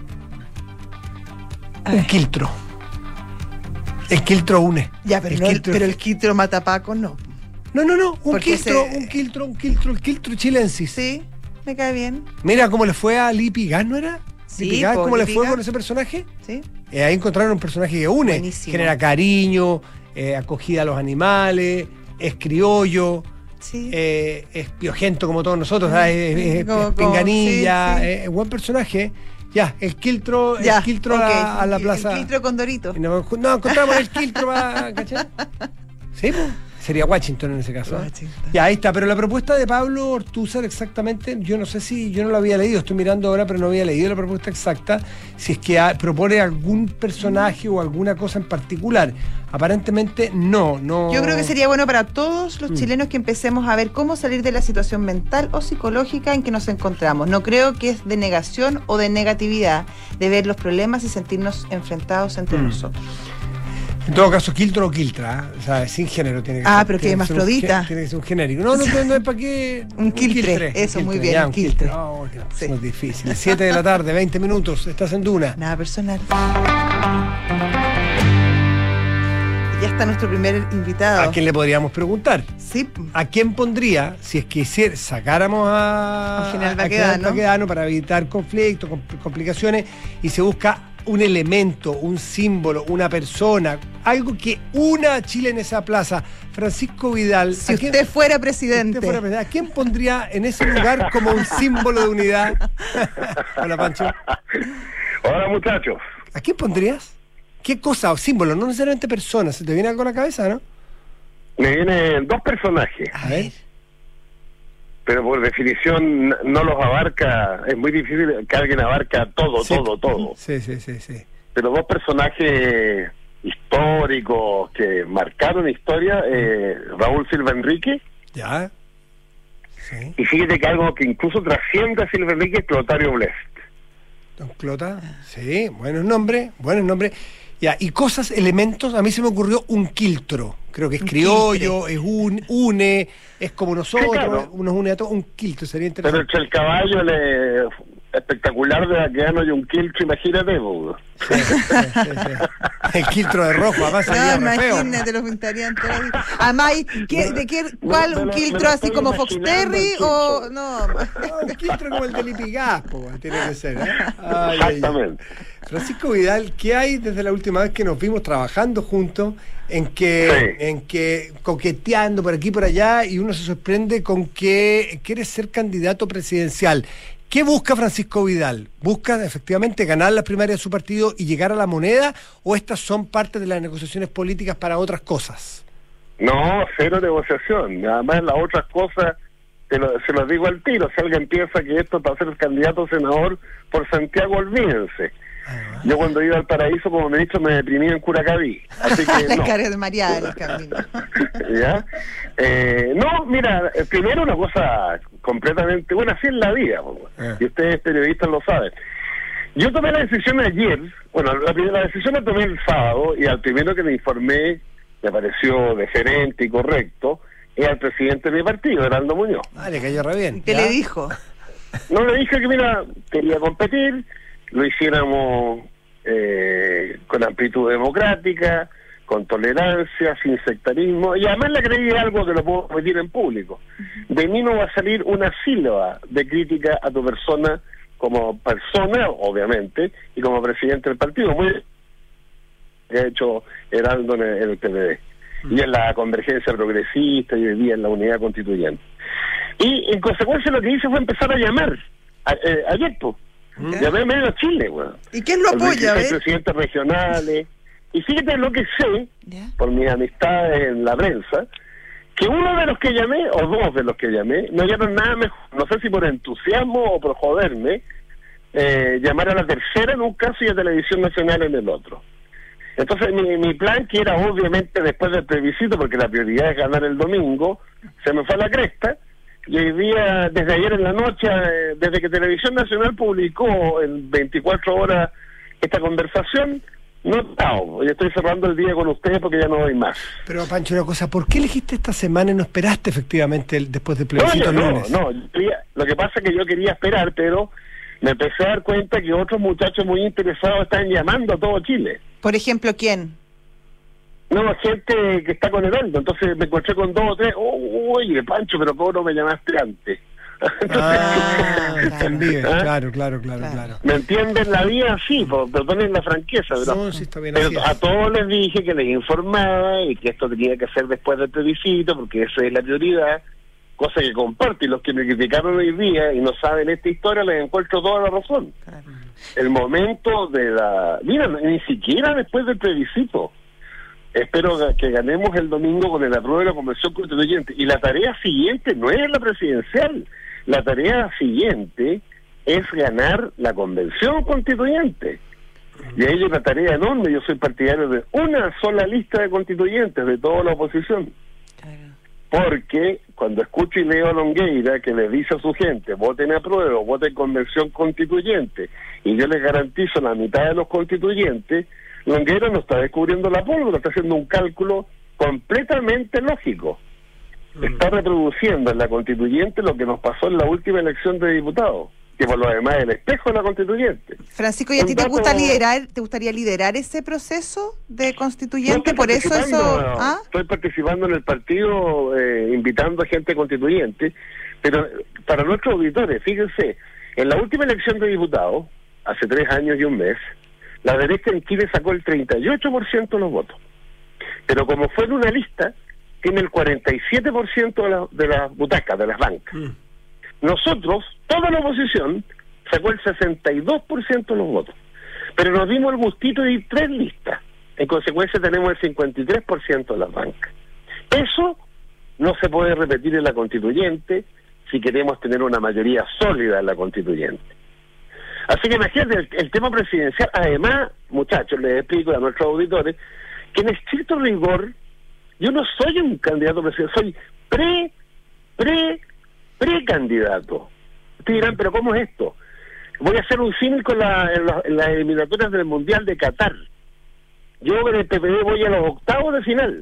A Un ver. quiltro. El quiltro une. Ya, pero, el no el, quiltro- pero el quiltro matapaco no. No, no, no, un Porque quiltro, se- un quiltro, un quiltro, el quiltro chilensis. Sí, me cae bien. Mira cómo le fue a Lipi Gas, ¿no era? Sí, Lipi Gas, po, ¿cómo le Lipi fue Gas. con ese personaje? Sí. Eh, ahí encontraron un personaje que une, Buenísimo. genera cariño, eh, acogida a los animales, es criollo, Sí. eh, es piojento como todos nosotros, ¿sabes? es, es- es Como- como- pinganilla, sí, sí. Es, es buen personaje. Ya, el quiltro, Ya, el quiltro a, ok, la, a la el- plaza. El quiltro Condorito. Y nos, no, encontramos el quiltro, va, ¿cachai? Sí, pues. Sería Washington en ese caso. ¿eh? Washington. Ya, ahí está. Pero la propuesta de Pablo Ortúzar exactamente, yo no sé si, yo no la había leído, estoy mirando ahora, pero no había leído la propuesta exacta, si es que ha- propone algún personaje o alguna cosa en particular. Aparentemente no, no. Yo creo que sería bueno para todos los Mm. chilenos que empecemos a ver cómo salir de la situación mental o psicológica en que nos encontramos. No creo que es de negación o de negatividad de ver los problemas y sentirnos enfrentados entre Mm. nosotros. En todo caso, quiltro o quiltra, ¿eh? O sea, sin género tiene que Ah, ser. pero que tiene es ser un Mafrodita. gé- Tiene que ser un genérico. No, no, no, no es para qué. Un quiltre, eso, muy bien, ya, un quiltre. Oh, que Sí. es difícil. siete de la tarde, veinte minutos, estás en Duna. Nada personal. Ya está nuestro primer invitado. ¿A quién le podríamos preguntar? Sí. ¿A quién pondría, si es que hicier- sacáramos a, A General a Baquedano. Baquedano para evitar conflictos, compl- complicaciones, y se busca un elemento, un símbolo, una persona, algo que una a Chile en esa plaza? Francisco Vidal, Si ¿a quién- usted fuera si presidente. usted fuera presidente, ¿a quién pondría en ese lugar como un símbolo de unidad? Hola, Pancho. Hola muchachos. ¿A quién pondrías? ¿Qué cosa o símbolo? No necesariamente persona. ¿Se te viene algo a la cabeza, no? Me vienen dos personajes. A ver. Pero por definición no los abarca, es muy difícil que alguien abarca todo, Sí. todo, todo. Sí, sí, sí, sí. Pero dos personajes históricos que marcaron historia, eh, Raúl Silva Enrique, Ya. Sí. y fíjate que algo que incluso trasciende a Silva Enrique es Clotario Blest. Don Clota. Sí, buenos nombres, buenos nombres. Ya, y cosas, elementos, a mí se me ocurrió un quiltro. Creo que es Un criollo, quiltre. es un, une, es como nosotros, Sí, claro. nos une a todos. Un quiltro sería Pero interesante. entre el caballo le, espectacular de Baqueano y un quiltro, imagínate, pues. Sí, sí, sí, sí. El quiltro de rojo, además sería No, re feo. imagínate, lo pintarían entero. Además, ¿qué- ¿de qué, cuál? Me lo- ¿Un me quiltro lo así estoy como imaginando Foxterry el o...? quiltro. No, No, un quiltro como el de Lipigas, po, tiene que ser, ¿eh? Ay, ay, ay. Exactamente. Francisco Vidal, ¿qué hay desde la última vez que nos vimos trabajando juntos en que, Sí. en que coqueteando por aquí y por allá y uno se sorprende con que quiere ser candidato presidencial? ¿Qué busca Francisco Vidal? ¿Busca efectivamente ganar las primarias de su partido y llegar a la moneda o estas son parte de las negociaciones políticas para otras cosas? No, cero negociación. Además, las otras cosas, te lo, se los digo al tiro. Si alguien piensa que esto es para ser candidato a senador por Santiago, olvídense. Ah, Yo cuando iba al Paraíso como ministro me deprimí en Curacaví. Así que la no. cara de María del camino. ¿Ya? Eh, no, mira, eh, primero una cosa completamente, bueno, así es la vida, po, Eh. y ustedes periodistas lo saben. Yo tomé la decisión ayer, bueno, la, la decisión la tomé el sábado, y al primero que me informé, me pareció deferente y correcto, es al presidente de mi partido, Heraldo Muñoz. ah, le cayó re bien. ¿Qué ¿ya? le dijo? No, le dije que, mira, quería competir, lo hiciéramos eh, con amplitud democrática, con tolerancia, sin sectarismo, y además le creí algo que lo puedo repetir en público. De mí no va a salir una sílaba de crítica a tu persona como persona, obviamente, y como presidente del partido, muy que ha hecho Heraldo en el, en el P P D, y en la convergencia progresista, y hoy día en la unidad constituyente. Y en consecuencia lo que hice fue empezar a llamar, a, eh, ayer, pues, ¿Ya? llamé a medio Chile, weón. ¿Y quién lo Al apoya, veintiséis ves? presidentes regionales. Y fíjate lo que sé, ¿Ya? por mi amistad en la prensa, que uno de los que llamé, o dos de los que llamé, no hallaron nada mejor, no sé si por entusiasmo o por joderme, eh, llamar a la tercera en un caso y a Televisión Nacional en el otro. Entonces mi, mi plan, que era obviamente después del plebiscito, porque la prioridad es ganar el domingo, se me fue a la cresta. Y hoy día, desde ayer en la noche, eh, desde que Televisión Nacional publicó en veinticuatro horas esta conversación, no he estado. Yo estoy cerrando el día con ustedes porque ya no doy más. Pero Pancho, una cosa, ¿por qué elegiste esta semana y no esperaste efectivamente el, después del No, plebiscito yo el no, lunes? no, yo quería- lo que pasa es que yo quería esperar, pero me empecé a dar cuenta que otros muchachos muy interesados están llamando a todo Chile. Por ejemplo, ¿quién? No, gente que está con Heraldo, entonces me encontré con dos o tres, oh, oye, Pancho, pero ¿cómo no me llamaste antes? Ah, Claro. están bien, ¿Ah? claro, claro, claro, Claro. claro. ¿Me entienden la vida? Sí, por, perdonen la franqueza, pero, No, sí, está bien pero así es. a todos les dije que les informaba y que esto tenía que hacer después del plebiscito, porque esa es la prioridad, cosa que comparto, y los que me criticaron hoy día y no saben esta historia, les encuentro toda la razón. Claro. El momento de la... Mira, ni siquiera después del plebiscito. Espero que ganemos el domingo con el apruebo de la Convención Constituyente. Y la tarea siguiente no es la presidencial. La tarea siguiente es ganar la Convención Constituyente. Y ahí hay una tarea enorme. Yo soy partidario de una sola lista de constituyentes de toda la oposición. Claro. Porque cuando escucho y leo a Longueira que les dice a su gente, voten apruebo, voten Convención Constituyente, y yo les garantizo la mitad de los constituyentes, Longueira no está descubriendo la pólvora, está haciendo un cálculo completamente lógico. Está reproduciendo en la constituyente lo que nos pasó en la última elección de diputados, que por lo demás es el espejo de la constituyente. Francisco, ¿y a Un ti te dato- gusta liderar, te gustaría liderar ese proceso de No constituyente? estoy Por eso eso... participando, ¿Ah? Estoy participando en el partido, eh, invitando a gente constituyente, pero para nuestros auditores, fíjense, en la última elección de diputados, hace tres años y un mes, la derecha en Chile sacó el treinta y ocho por ciento de los votos. Pero como fue en una lista, tiene el cuarenta y siete por ciento de, la- de las butacas, de las bancas. Mm. Nosotros, toda la oposición, sacó el sesenta y dos por ciento de los votos. Pero nos dimos el gustito de ir tres listas. En consecuencia tenemos el cincuenta y tres por ciento de las bancas. Eso no se puede repetir en la constituyente si queremos tener una mayoría sólida en la constituyente. Así que imagínate, el, el tema presidencial, además, muchachos, les explico a nuestros auditores, que en estricto rigor, yo no soy un candidato presidencial, soy pre, pre, precandidato. Ustedes dirán, pero ¿cómo es esto? Voy a hacer un símil con la, en la, en las eliminatorias del Mundial de Qatar. Yo en el P P D voy a los octavos de final.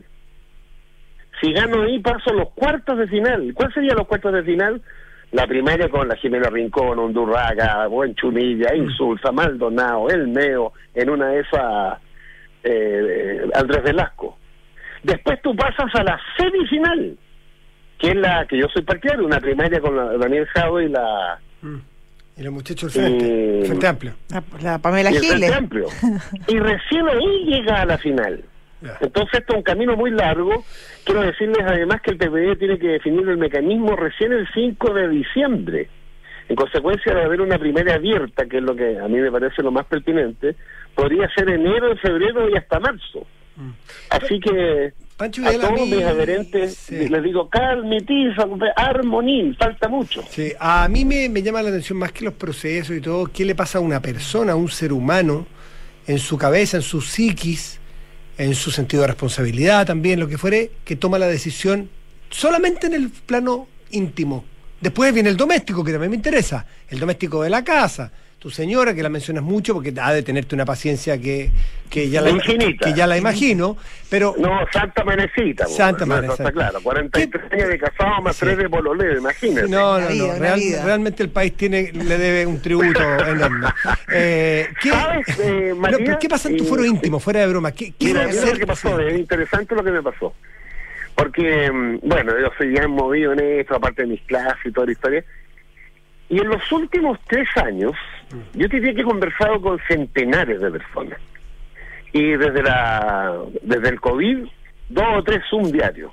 Si gano ahí, paso a los cuartos de final. ¿Cuál serían los cuartos de final? La primaria con la Jimena Rincón, Undurraga, Buen Chunilla, Insulza, Maldonado, El Meo, en una de esas, eh, Andrés Velasco. Después tú pasas a la semifinal, que es la que yo soy partidario, una primaria con la Daniel Jado y la... Mm. Y los muchachos del Frente, y, Frente Amplio. La, la Pamela y el Giles. Frente Amplio. Y recién ahí llega a la final. Yeah. Entonces esto es un camino muy largo. Quiero decirles además que el P P D tiene que definir el mecanismo recién el cinco de diciembre. En consecuencia de haber una primaria abierta, que es lo que a mí me parece lo más pertinente, podría ser enero, febrero y hasta marzo. Mm. Así que Pancho a Vidal, todos a mí, mis adherentes sí. les digo, calmitiza, armonía, falta mucho. Sí, a mí me, me llama la atención más que los procesos y todo, qué le pasa a una persona, a un ser humano, en su cabeza, en su psiquis, en su sentido de responsabilidad también, lo que fuere, que toma la decisión solamente en el plano íntimo. Después viene el doméstico, que también me interesa, el doméstico de la casa, tu señora, que la mencionas mucho porque ha de tenerte una paciencia que, que, ya, la, que, que ya la imagino, pero... No, Santa Manecita. Santa no, Manecita. Está claro, cuarenta y tres años de casado más sí. tres de pololeo, imagínate. No, no, vida, no, real, realmente el país tiene le debe un tributo enorme. Eh, ¿qué, ¿Sabes, eh, María? no, pero ¿qué pasa en tu foro eh, íntimo, fuera de broma? ¿Qué, qué mira, debe mira ser lo que pasó, presidente? es interesante lo que me pasó. Porque, bueno, yo soy bien movido en esto, aparte de mis clases y toda la historia. Y en los últimos tres años, yo te diría que he conversado con centenares de personas. Y desde la desde el COVID, dos o tres Zoom diarios.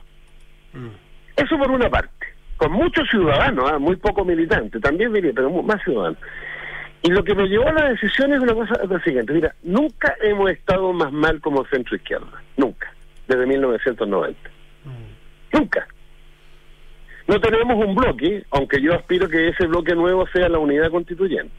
Eso por una parte. Con muchos ciudadanos, ¿eh? Muy poco militantes, también diría, pero más ciudadanos. Y lo que me llevó a la decisión es una cosa es lo siguiente. Mira, nunca hemos estado más mal como centro izquierda. Nunca. Desde mil novecientos noventa. Nunca. No tenemos un bloque, aunque yo aspiro que ese bloque nuevo sea la unidad constituyente.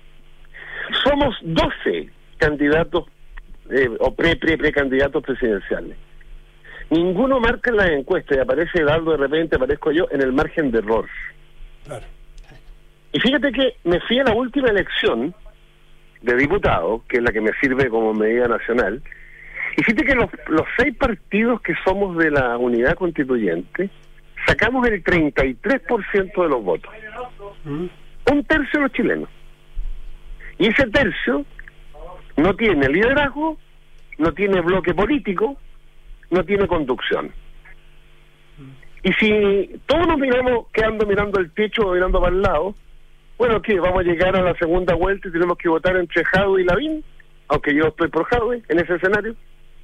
Somos doce candidatos eh, o pre-pre-precandidatos presidenciales. Ninguno marca en las encuestas y aparece Eduardo de repente, aparezco yo en el margen de error. Claro. Y fíjate que me fui a la última elección de diputado, que es la que me sirve como medida nacional, y fíjate que los, los seis partidos que somos de la unidad constituyente sacamos el treinta y tres por ciento de los votos. ¿Mm? Un tercio de los chilenos. Y ese tercio no tiene liderazgo, no tiene bloque político, no tiene conducción. Y si todos nos miramos quedando mirando el techo o mirando para el lado, bueno, ¿qué? Vamos a llegar a la segunda vuelta y tenemos que votar entre Jadwe y Lavín, aunque yo estoy por Jadwe en ese escenario.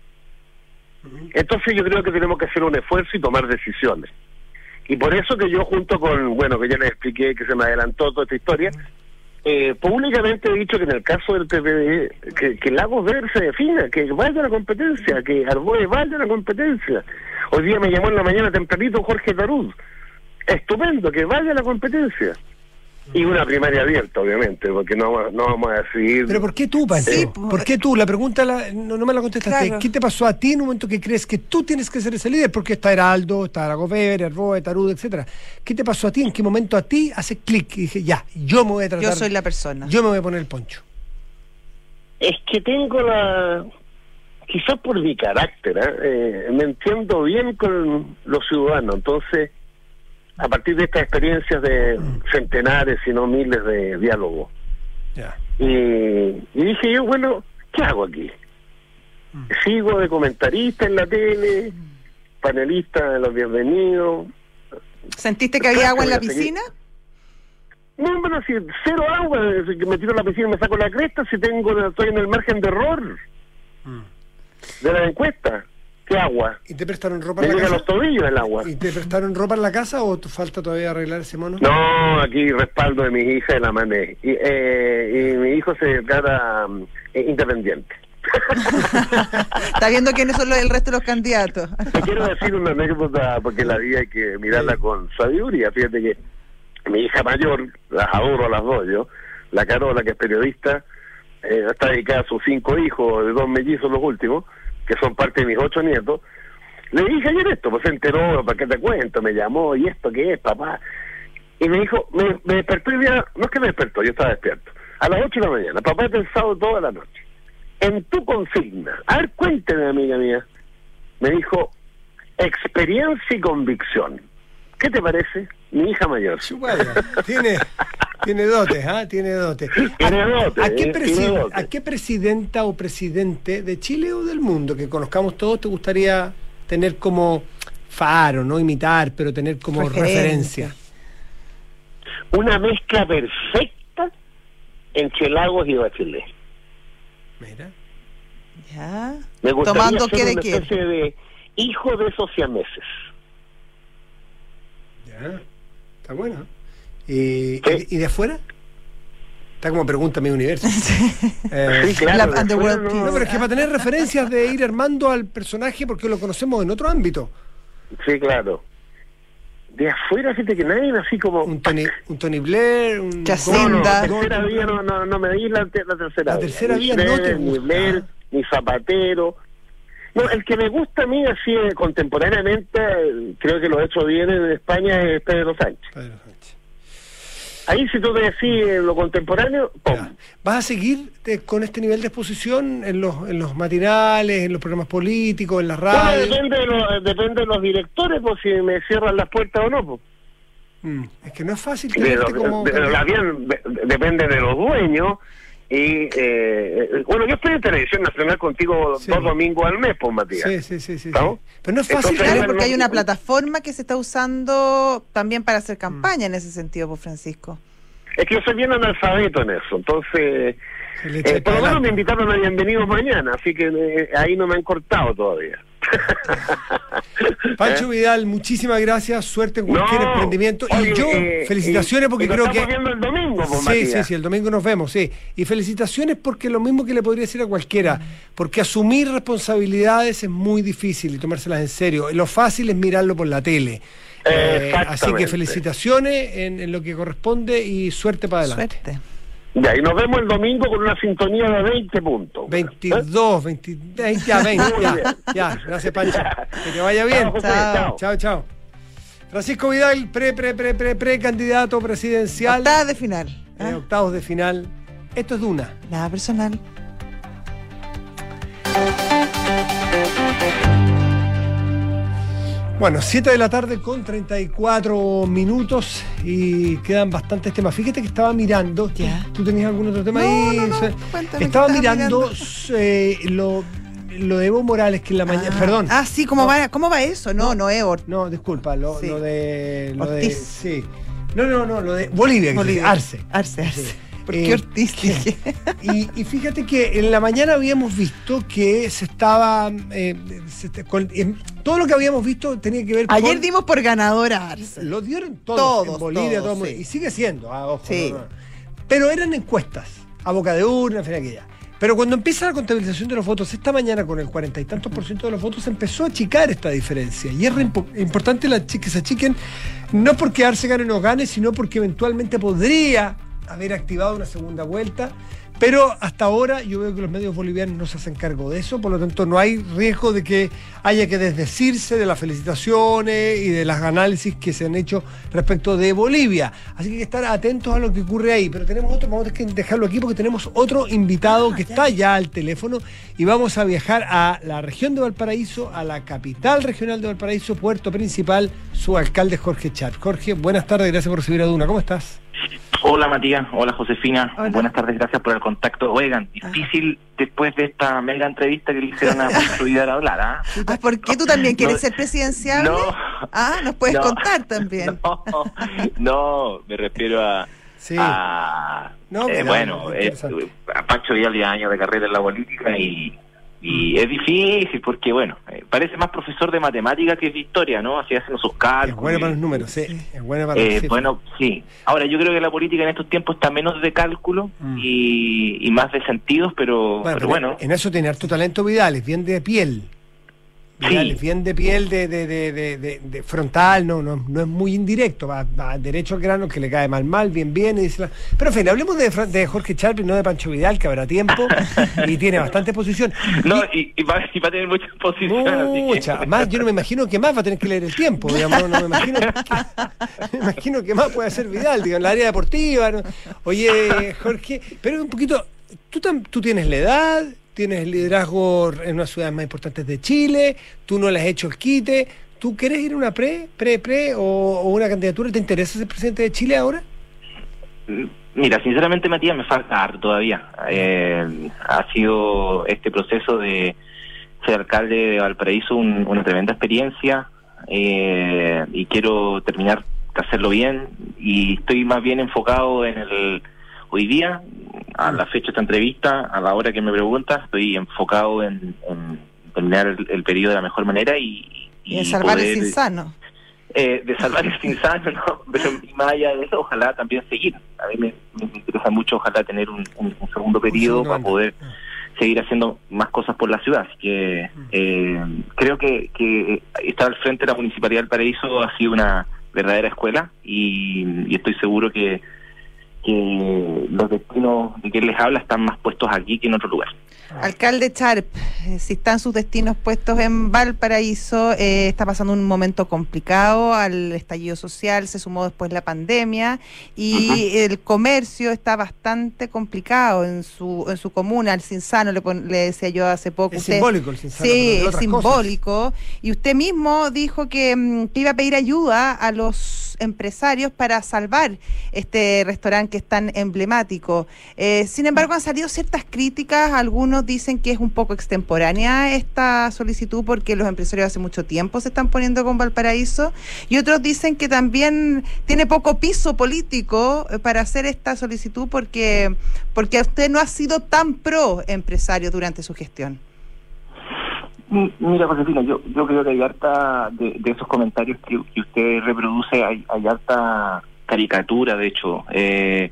Entonces yo creo que tenemos que hacer un esfuerzo y tomar decisiones. Y por eso que yo junto con, bueno, que ya les expliqué que se me adelantó toda esta historia, eh, públicamente he dicho que en el caso del P P D, que, que Lagos Verdes se defina, que vaya a la competencia, que Arboe vaya a la competencia. Hoy día me llamó en la mañana tempranito Jorge Tarud. Estupendo, que vaya a la competencia. Y una primaria abierta, obviamente, porque no, no vamos a decidir... ¿Pero por qué tú, Pancho? Sí, ¿Por qué tú? La pregunta la, no, no me la contestaste. Claro. ¿Qué te pasó a ti en un momento que crees que tú tienes que ser ese líder? Porque está Heraldo, está Aragover, Arboe, Tarud, etcétera. ¿Qué te pasó a ti? ¿En qué momento a ti hace clic? Y dije, ya, yo me voy a tratar... Yo soy la persona. Yo me voy a poner el poncho. Es que tengo la... Quizás por mi carácter, ¿eh? Eh, me entiendo bien con los ciudadanos, entonces... a partir de estas experiencias de centenares, si no miles de diálogos. Yeah. Y, y dije yo, bueno, ¿qué hago aquí? Mm. Sigo de comentarista en la tele, panelista de Los Bienvenidos. ¿Sentiste que había agua en la piscina? No, bueno, si cero agua, si me tiro a la piscina y me saco la cresta, si tengo estoy en el margen de error mm. de la encuesta. ¿Qué agua? ¿Y te prestaron ropa me en la casa? Me llega a los tobillos el agua. ¿Y te prestaron ropa en la casa o te falta todavía arreglar ese mono? No, aquí respaldo de mis hijas de la mané. Y, eh, y mi hijo se declara eh, independiente. Está viendo quiénes son los, el resto de los candidatos. Te quiero decir una anécdota, porque la vida hay que mirarla con sabiduría. Fíjate que mi hija mayor, las adoro a las dos, yo, la Carola, que es periodista, eh, está dedicada a sus cinco hijos, de dos mellizos los últimos, que son parte de mis ocho nietos. Le dije ayer esto, pues se enteró, ¿para qué te cuento? Me llamó, ¿y esto qué es, papá? Y me dijo, me, me despertó y día, no es que me despertó, yo estaba despierto, a las ocho de la mañana, papá, he pensado toda la noche en tu consigna. A ver, cuénteme, amiga mía. Me dijo, experiencia y convicción. ¿Qué te parece? Mi hija mayor. Chupaya, tiene, tiene dotes, ¿ah? ¿eh? Tiene dotes. Tiene dotes, ¿A, a, qué eh, presi- tiene dotes. ¿A qué presidenta o presidente de Chile o del mundo que conozcamos todos te gustaría tener como faro, no imitar, pero tener como referencia? Referencia. Una mezcla perfecta entre Lagos y Bachelet. Mira. Ya. Me gustaría Tomando ser qué de una qué. especie de hijo de esos siameses. Ya. Está bueno. ¿Y, Sí. y, y de afuera? Está como pregunta mi universo. Eh, Sí, claro. La de Underworld afuera no- no, pero es que para tener referencias de ir armando al personaje porque lo conocemos en otro ámbito. Sí, claro. De afuera, fíjate que nadie así como... Un Tony, un Tony Blair, un Jacinda. No, no, la Gordon- tercera vía no, no, no me di la, te- la tercera La vía. tercera Ni vía no te Schröder, ni gusta. Blair, ni Zapatero. No, el que me gusta a mí así eh, contemporáneamente, eh, creo que lo he hecho bien en España, es Pedro Sánchez. Pedro Sánchez. Ahí si tú te decís eh, lo contemporáneo, ¡pum! Ya. ¿Vas a seguir te- con este nivel de exposición en los, en los matinales, en los programas políticos, en la Bueno, radio? depende, de los, depende de los directores, pues si me cierran las puertas o no. Pues. Mm, Es que no es fácil De tenerte los- como... de- de- la bien, de- depende de los dueños. Y eh, bueno, yo estoy en Televisión Nacional contigo Sí. dos domingos al mes, pues, Matías. Sí, sí, sí, sí, sí. ¿Estamos? Pero no es fácil Entonces, Claro, tener- porque hay una no- plataforma que se está usando también para hacer campaña en ese sentido, pues Francisco. Es que yo soy bien analfabeto en eso, entonces se le echa eh, por lo para menos me adelante. invitaron a Bienvenidos mañana, así que eh, ahí no me han cortado todavía. Pancho Vidal, muchísimas gracias, suerte en cualquier No, emprendimiento. Y oye, yo, eh, felicitaciones y- porque y nos creo que... estamos viendo el domingo, pues, Sí, Matías. sí, sí, el domingo nos vemos, sí. Y felicitaciones porque lo mismo que le podría decir a cualquiera, porque asumir responsabilidades es muy difícil y tomárselas en serio. Lo fácil es mirarlo por la tele. Eh, así que Exactamente. felicitaciones en, en lo que corresponde y suerte para adelante. Suerte. Ya, y nos vemos el domingo con una sintonía de veinte puntos. ¿Eh? veintidós, veinte, veinte, ya, veinte, Muy ya, bien. ya, gracias Pancho. Que te vaya bien. Chao, José, Chao. chao. Chao, chao. Francisco Vidal, pre, pre, pre, pre, pre candidato presidencial. Octava de final. eh, ¿ah? octavos de final. Esto es Duna. Nada personal. Bueno, siete de la tarde con treinta y cuatro minutos y quedan bastantes temas. Fíjate que estaba mirando. ¿Tú, Ya. ¿tú tenías algún otro tema No, ahí? no, no, O sea, cuéntame estaba qué estabas mirando, mirando. eh, lo, lo de Evo Morales, que en la mañana. Ah, Perdón. Ah, sí, ¿cómo, No. va, ¿cómo va eso? No, no es Or- No, disculpa, lo, Sí. lo de. Lo de Ortiz. sí. No, no, no, lo de Bolivia, que Bolivia. se- Arce. Arce, Arce. Sí. ¿Por Eh, qué Ortiz? Dije? Y, y fíjate que en la mañana habíamos visto que se estaba. eh, se te- con- em, todo lo que habíamos visto tenía que ver Ayer con. dimos por ganadora Arce. Lo dieron todos, Todos, en Bolivia, todos, todo el mundo, sí. y sigue siendo, ah, ojo, Sí. no, no. Pero eran encuestas, a boca de urna, en fin, aquella. Pero cuando empieza la contabilización de los votos, esta mañana con el cuarenta y tantos por ciento de los votos, empezó a achicar esta diferencia. Y es re impo- importante la chi- que se achiquen, no porque Arce gane o no gane, sino porque eventualmente podría haber activado una segunda vuelta. Pero hasta ahora yo veo que los medios bolivianos no se hacen cargo de eso, por lo tanto no hay riesgo de que haya que desdecirse de las felicitaciones y de los análisis que se han hecho respecto de Bolivia. Así que hay que estar atentos a lo que ocurre ahí. Pero tenemos otro, vamos a tener que dejarlo aquí porque tenemos otro invitado que está ya al teléfono y vamos a viajar a la región de Valparaíso, a la capital regional de Valparaíso, puerto principal, su alcalde Jorge Char. Jorge, buenas tardes, gracias por recibir a Duna. ¿Cómo estás? Hola Matías, hola Josefina, Hola. buenas tardes, gracias por el contacto. Oigan, difícil después de esta mega entrevista que le hicieron a Fluidar hablar, ¿ah? Ah, ¿por qué tú también quieres No, ser presidenciable? no. Ah, nos puedes No. contar también. No, no, me refiero a... Sí. a No, eh, mira, bueno, eh, interesante. a Pancho ya lleva años de carrera en la política y, Y mm. es difícil porque, bueno, eh, parece más profesor de matemática que de historia, ¿no? Así hacen sus cálculos. Es bueno para los números, sí. Es bueno para eh, los Bueno, sí. Ahora, yo creo que la política en estos tiempos está menos de cálculo mm. y, y más de sentidos, pero bueno, pero bueno. En eso tiene harto talento Vidal, es bien de piel. Vidal, sí. Es bien de piel de, de, de, de, de, de frontal, no, no, no es muy indirecto, va, va derecho al grano, que le cae mal mal, bien bien, y dice la... Pero en fin, hablemos de, de Jorge Charp y no de Pancho Vidal, que habrá tiempo y tiene bastante exposición. No, y, y, va, y va a tener mucha exposición. Mucha, que... más, yo no me imagino que más va a tener que leer el tiempo, digamos, no, no me imagino que, me imagino que más puede hacer Vidal, digo, en la área deportiva, ¿no? Oye, Jorge, pero un poquito, tú, tú tienes la edad, tienes el liderazgo en una ciudad más importantes de Chile, tú no le has hecho el quite, ¿tú quieres ir a una pre, pre, pre o, o una candidatura? ¿Te interesa ser presidente de Chile ahora? Mira, sinceramente, Matías, me falta harto todavía. Eh, ha sido este proceso de ser alcalde de Valparaíso un, una tremenda experiencia eh, y quiero terminar de hacerlo bien y estoy más bien enfocado en el hoy día, a la fecha de esta entrevista, a la hora que me preguntas, estoy enfocado en, en terminar el, el periodo de la mejor manera y... Y, y en salvar poder, el Cinsano. Eh, de salvar el Cinsano, ¿no? Pero más allá de eso, ojalá también seguir. A mí me, me interesa mucho, ojalá tener un, un, un segundo periodo para poder seguir haciendo más cosas por la ciudad. Así que eh, creo que, que estar al frente de la Municipalidad del Paraíso ha sido una verdadera escuela y, y estoy seguro que que los destinos de quien les habla están más puestos aquí que en otro lugar. Alcalde Charp, eh, si están sus destinos puestos en Valparaíso, eh, está pasando un momento complicado al estallido social, se sumó después la pandemia y uh-huh. el comercio está bastante complicado en su en su comuna, el Cinsano, le, pon, le decía yo hace poco. Es usted, simbólico el Cinsano. Sí, es simbólico. Cosas. Y usted mismo dijo que, que iba a pedir ayuda a los empresarios para salvar este restaurante que es tan emblemático. Eh, sin embargo, han salido ciertas críticas, algunos dicen que es un poco extemporánea esta solicitud porque los empresarios hace mucho tiempo se están poniendo con Valparaíso y otros dicen que también tiene poco piso político para hacer esta solicitud porque, porque usted no ha sido tan pro empresario durante su gestión. Mira, Josefina, yo, yo creo que hay harta de, de esos comentarios que, que usted reproduce, hay, hay harta caricatura, de hecho, eh,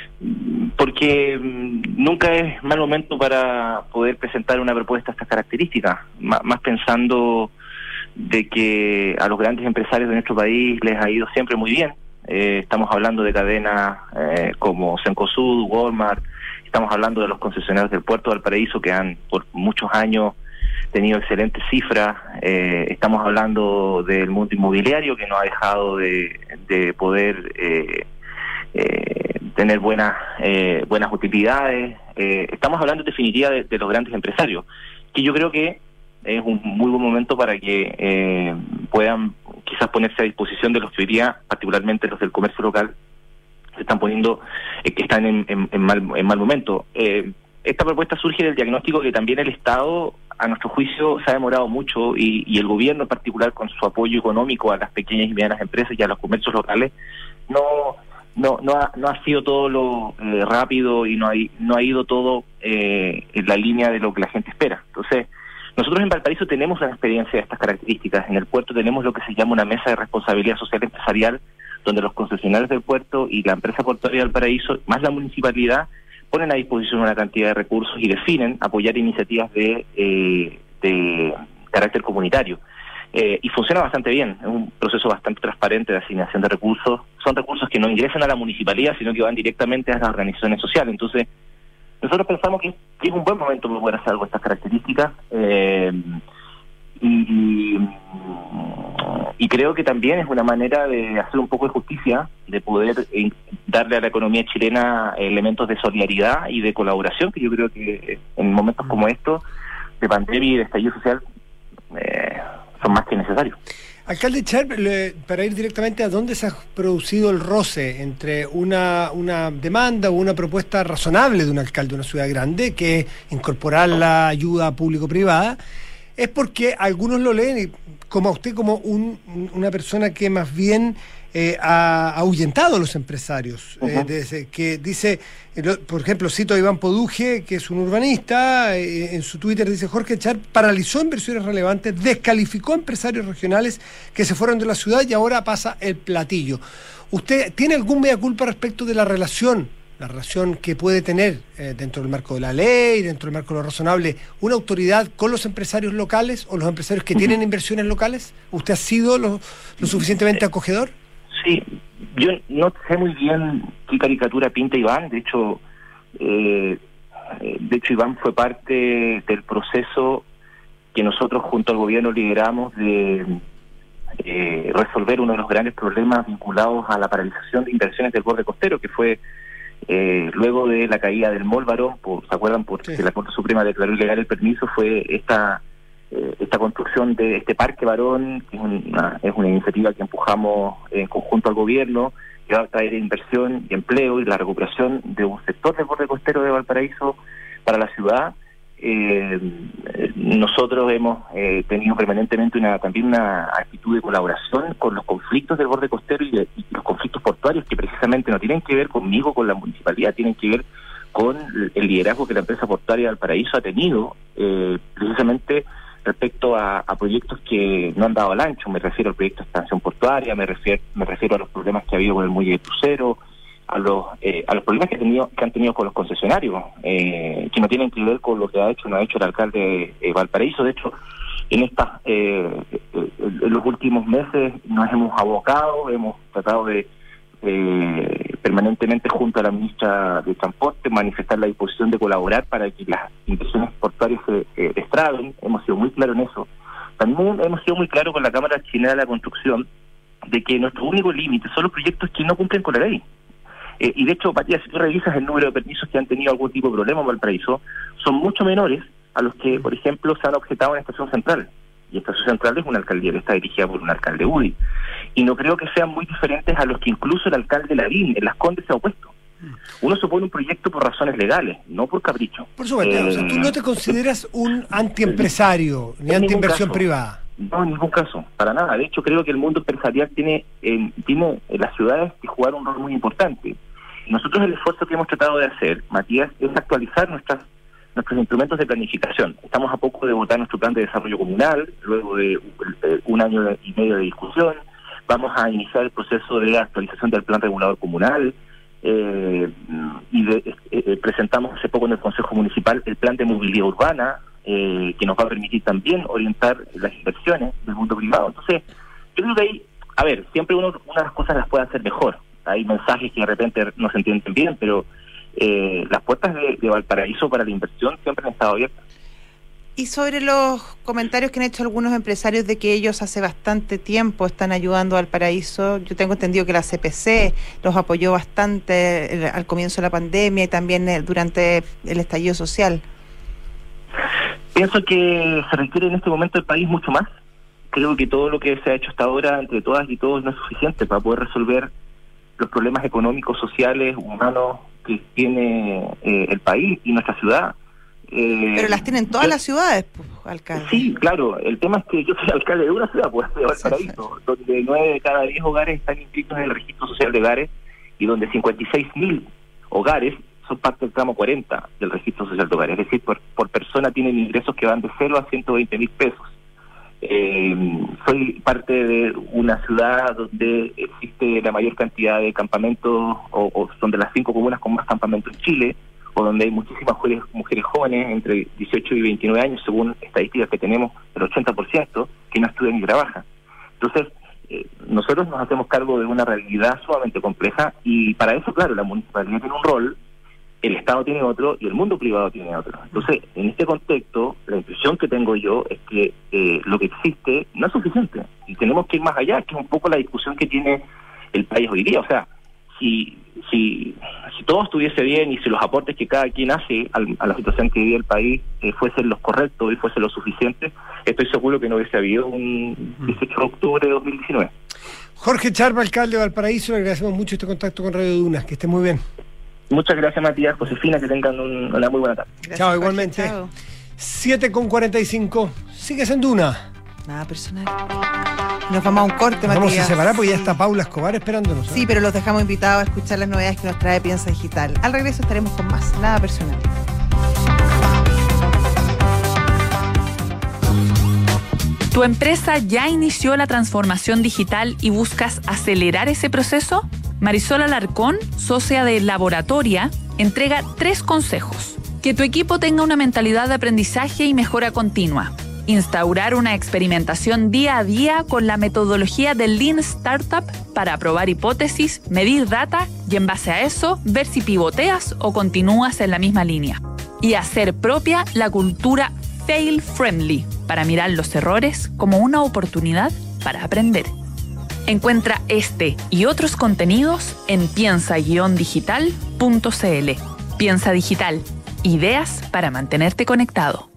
porque nunca es mal momento para poder presentar una propuesta de estas características, más, más pensando de que a los grandes empresarios de nuestro país les ha ido siempre muy bien. Eh, estamos hablando de cadenas eh, como Cencosud, Walmart, estamos hablando de los concesionarios del puerto de Valparaíso que han por muchos años tenido excelentes cifras, eh, estamos hablando del mundo inmobiliario que no ha dejado de, de poder eh, eh, tener buenas eh, buenas utilidades, eh, estamos hablando en definitiva de, de los grandes empresarios, que yo creo que es un muy buen momento para que eh, puedan quizás ponerse a disposición de los que hoy día, particularmente los del comercio local, se están poniendo, eh, que están en, en, en, mal, en mal momento. Eh, esta propuesta surge del diagnóstico que también el Estado, a nuestro juicio, se ha demorado mucho y, y el gobierno en particular, con su apoyo económico a las pequeñas y medianas empresas y a los comercios locales, no no no ha, no ha sido todo lo eh, rápido y no ha, no ha ido todo eh, en la línea de lo que la gente espera. Entonces, nosotros en Valparaíso tenemos una experiencia de estas características. En el puerto tenemos lo que se llama una mesa de responsabilidad social empresarial, donde los concesionarios del puerto y la empresa portuaria de Valparaíso, más la municipalidad, ponen a disposición una cantidad de recursos y definen apoyar iniciativas de, eh, de carácter comunitario. Eh, y funciona bastante bien, es un proceso bastante transparente de asignación de recursos. Son recursos que no ingresan a la municipalidad, sino que van directamente a las organizaciones sociales. Entonces, nosotros pensamos que, que es un buen momento para poder hacer algo de estas características. Eh, y, y creo que también es una manera de hacer un poco de justicia, de poder eh, darle a la economía chilena elementos de solidaridad y de colaboración, que yo creo que en momentos como estos, de pandemia y de estallido social, eh, son más que necesarios. Alcalde Charp, para ir directamente a dónde se ha producido el roce entre una, una demanda o una propuesta razonable de un alcalde de una ciudad grande, que es incorporar la ayuda público-privada, es porque algunos lo leen y, como a usted, como un, una persona que más bien eh, ha ahuyentado a los empresarios. Uh-huh. eh, desde que dice, por ejemplo, cito a Iván Poduje, que es un urbanista, eh, en su Twitter dice: Jorge Char paralizó inversiones relevantes, descalificó a empresarios regionales que se fueron de la ciudad y ahora pasa el platillo. ¿Usted tiene algún mea culpa respecto de la relación, la relación que puede tener eh, dentro del marco de la ley, dentro del marco de lo razonable, una autoridad con los empresarios locales o los empresarios que tienen inversiones locales? ¿Usted ha sido lo, lo suficientemente acogedor? Sí, yo no sé muy bien qué caricatura pinta Iván. De hecho, eh, de hecho Iván fue parte del proceso que nosotros junto al gobierno lideramos de eh, resolver uno de los grandes problemas vinculados a la paralización de inversiones del borde costero, que fue Eh, luego de la caída del Mall Barón, por, ¿se acuerdan? Porque sí. La Corte Suprema declaró ilegal el permiso, fue esta eh, esta construcción de este Parque Barón, que es una, es una iniciativa que empujamos en conjunto al gobierno, que va a traer inversión y empleo y la recuperación de un sector del borde costero de Valparaíso para la ciudad. Eh, nosotros hemos eh, tenido permanentemente una también una actitud de colaboración con los conflictos del borde costero y, de, y los conflictos portuarios, que precisamente no tienen que ver conmigo, con la municipalidad, tienen que ver con el liderazgo que la empresa portuaria de Valparaíso ha tenido, eh, precisamente respecto a, a proyectos que no han dado al ancho. Me refiero al proyecto de expansión portuaria, me refiero, me refiero a los problemas que ha habido con el muelle de crucero, a los eh, a los problemas que, ha tenido, que han tenido con los concesionarios, eh, que no tienen que ver con lo que ha hecho no ha hecho el alcalde de eh, Valparaíso. De hecho, en estas eh, en los últimos meses nos hemos abocado, hemos tratado de eh, permanentemente junto a la ministra de Transporte manifestar la disposición de colaborar para que las inversiones portuarias se eh, destraben. Hemos sido muy claros en eso. También hemos sido muy claros con la Cámara Chilena de la Construcción de que nuestro único límite son los proyectos que no cumplen con la ley. Eh, y de hecho, Matías, si tú revisas el número de permisos que han tenido algún tipo de problema en Valparaíso, son mucho menores a los que, por ejemplo, se han objetado en Estación Central. Y Estación Central es una alcaldía que está dirigida por un alcalde U D I. Y no creo que sean muy diferentes a los que incluso el alcalde Lavín en Las Condes se ha opuesto. Uno se opone un proyecto por razones legales, no por capricho. Por supuesto, eh, o sea, tú no te consideras un antiempresario, ni antiinversión privada. No, en ningún caso, para nada. De hecho, creo que el mundo empresarial tiene, eh, tiene en las ciudades que jugar un rol muy importante. Nosotros el esfuerzo que hemos tratado de hacer, Matías, es actualizar nuestras nuestros instrumentos de planificación. Estamos a poco de votar nuestro plan de desarrollo comunal, luego de un año y medio de discusión. Vamos a iniciar el proceso de actualización del plan regulador comunal, eh, y de, eh, presentamos hace poco en el Consejo Municipal el plan de movilidad urbana, eh, que nos va a permitir también orientar las inversiones del mundo privado. Entonces, yo creo que ahí, a ver, siempre uno una de las cosas las puede hacer mejor. Hay mensajes que de repente no se entienden bien, pero eh, las puertas de, de Valparaíso para la inversión siempre han estado abiertas. Y sobre los comentarios que han hecho algunos empresarios de que ellos hace bastante tiempo están ayudando a Valparaíso, yo tengo entendido que la C P C los apoyó bastante al comienzo de la pandemia y también durante el estallido social. Pienso que se requiere en este momento del país mucho más. Creo que todo lo que se ha hecho hasta ahora entre todas y todos no es suficiente para poder resolver los problemas económicos, sociales, humanos que tiene eh, el país y nuestra ciudad. Eh, Pero las tienen todas yo, las ciudades, pues, alcalde. Sí, claro. El tema es que yo soy alcalde de una ciudad, pues, de Valparaíso, sí, donde nueve de cada diez hogares están inscritos en el registro social de hogares y donde cincuenta y seis mil hogares son parte del tramo cuarenta del registro social de hogares. Es decir, por, por persona tienen ingresos que van de cero a ciento veinte mil pesos. Eh, soy parte de una ciudad donde existe la mayor cantidad de campamentos, o, o son de las cinco comunas con más campamentos en Chile, o donde hay muchísimas mujeres, mujeres jóvenes entre dieciocho y veintinueve años, según estadísticas que tenemos, el ochenta por ciento, que no estudian ni trabajan. Entonces, eh, nosotros nos hacemos cargo de una realidad sumamente compleja, y para eso, claro, la municipalidad tiene un rol, el Estado tiene otro y el mundo privado tiene otro. Entonces, en este contexto, la impresión que tengo yo es que eh, lo que existe no es suficiente y tenemos que ir más allá, que es un poco la discusión que tiene el país hoy día. O sea, si si si todo estuviese bien y si los aportes que cada quien hace al, a la situación que vive el país eh, fuesen los correctos y fuesen los suficientes, estoy seguro que no hubiese habido un dieciocho de octubre de dos mil diecinueve. Jorge Char, alcalde de Valparaíso, le agradecemos mucho este contacto con Radio Duna. Que esté muy bien. Muchas gracias, Matías, Josefina, que tengan un, una muy buena tarde. Gracias, chao, igualmente. Chao. siete con cuarenta y cinco, sigues en Duna. Nada personal. Nos vamos a un corte, Nos Matías. vamos a separar porque ya está Paula Escobar esperándonos. ¿eh? Sí, pero los dejamos invitados a escuchar las novedades que nos trae Piensa Digital. Al regreso estaremos con más. Nada personal. ¿Tu empresa ya inició la transformación digital y buscas acelerar ese proceso? Marisol Alarcón, socia de Laboratoria, entrega tres consejos. Que tu equipo tenga una mentalidad de aprendizaje y mejora continua. Instaurar una experimentación día a día con la metodología del Lean Startup para probar hipótesis, medir data y en base a eso ver si pivoteas o continúas en la misma línea. Y hacer propia la cultura fail friendly para mirar los errores como una oportunidad para aprender. Encuentra este y otros contenidos en piensa digital punto c l. Piensa Digital. Ideas para mantenerte conectado.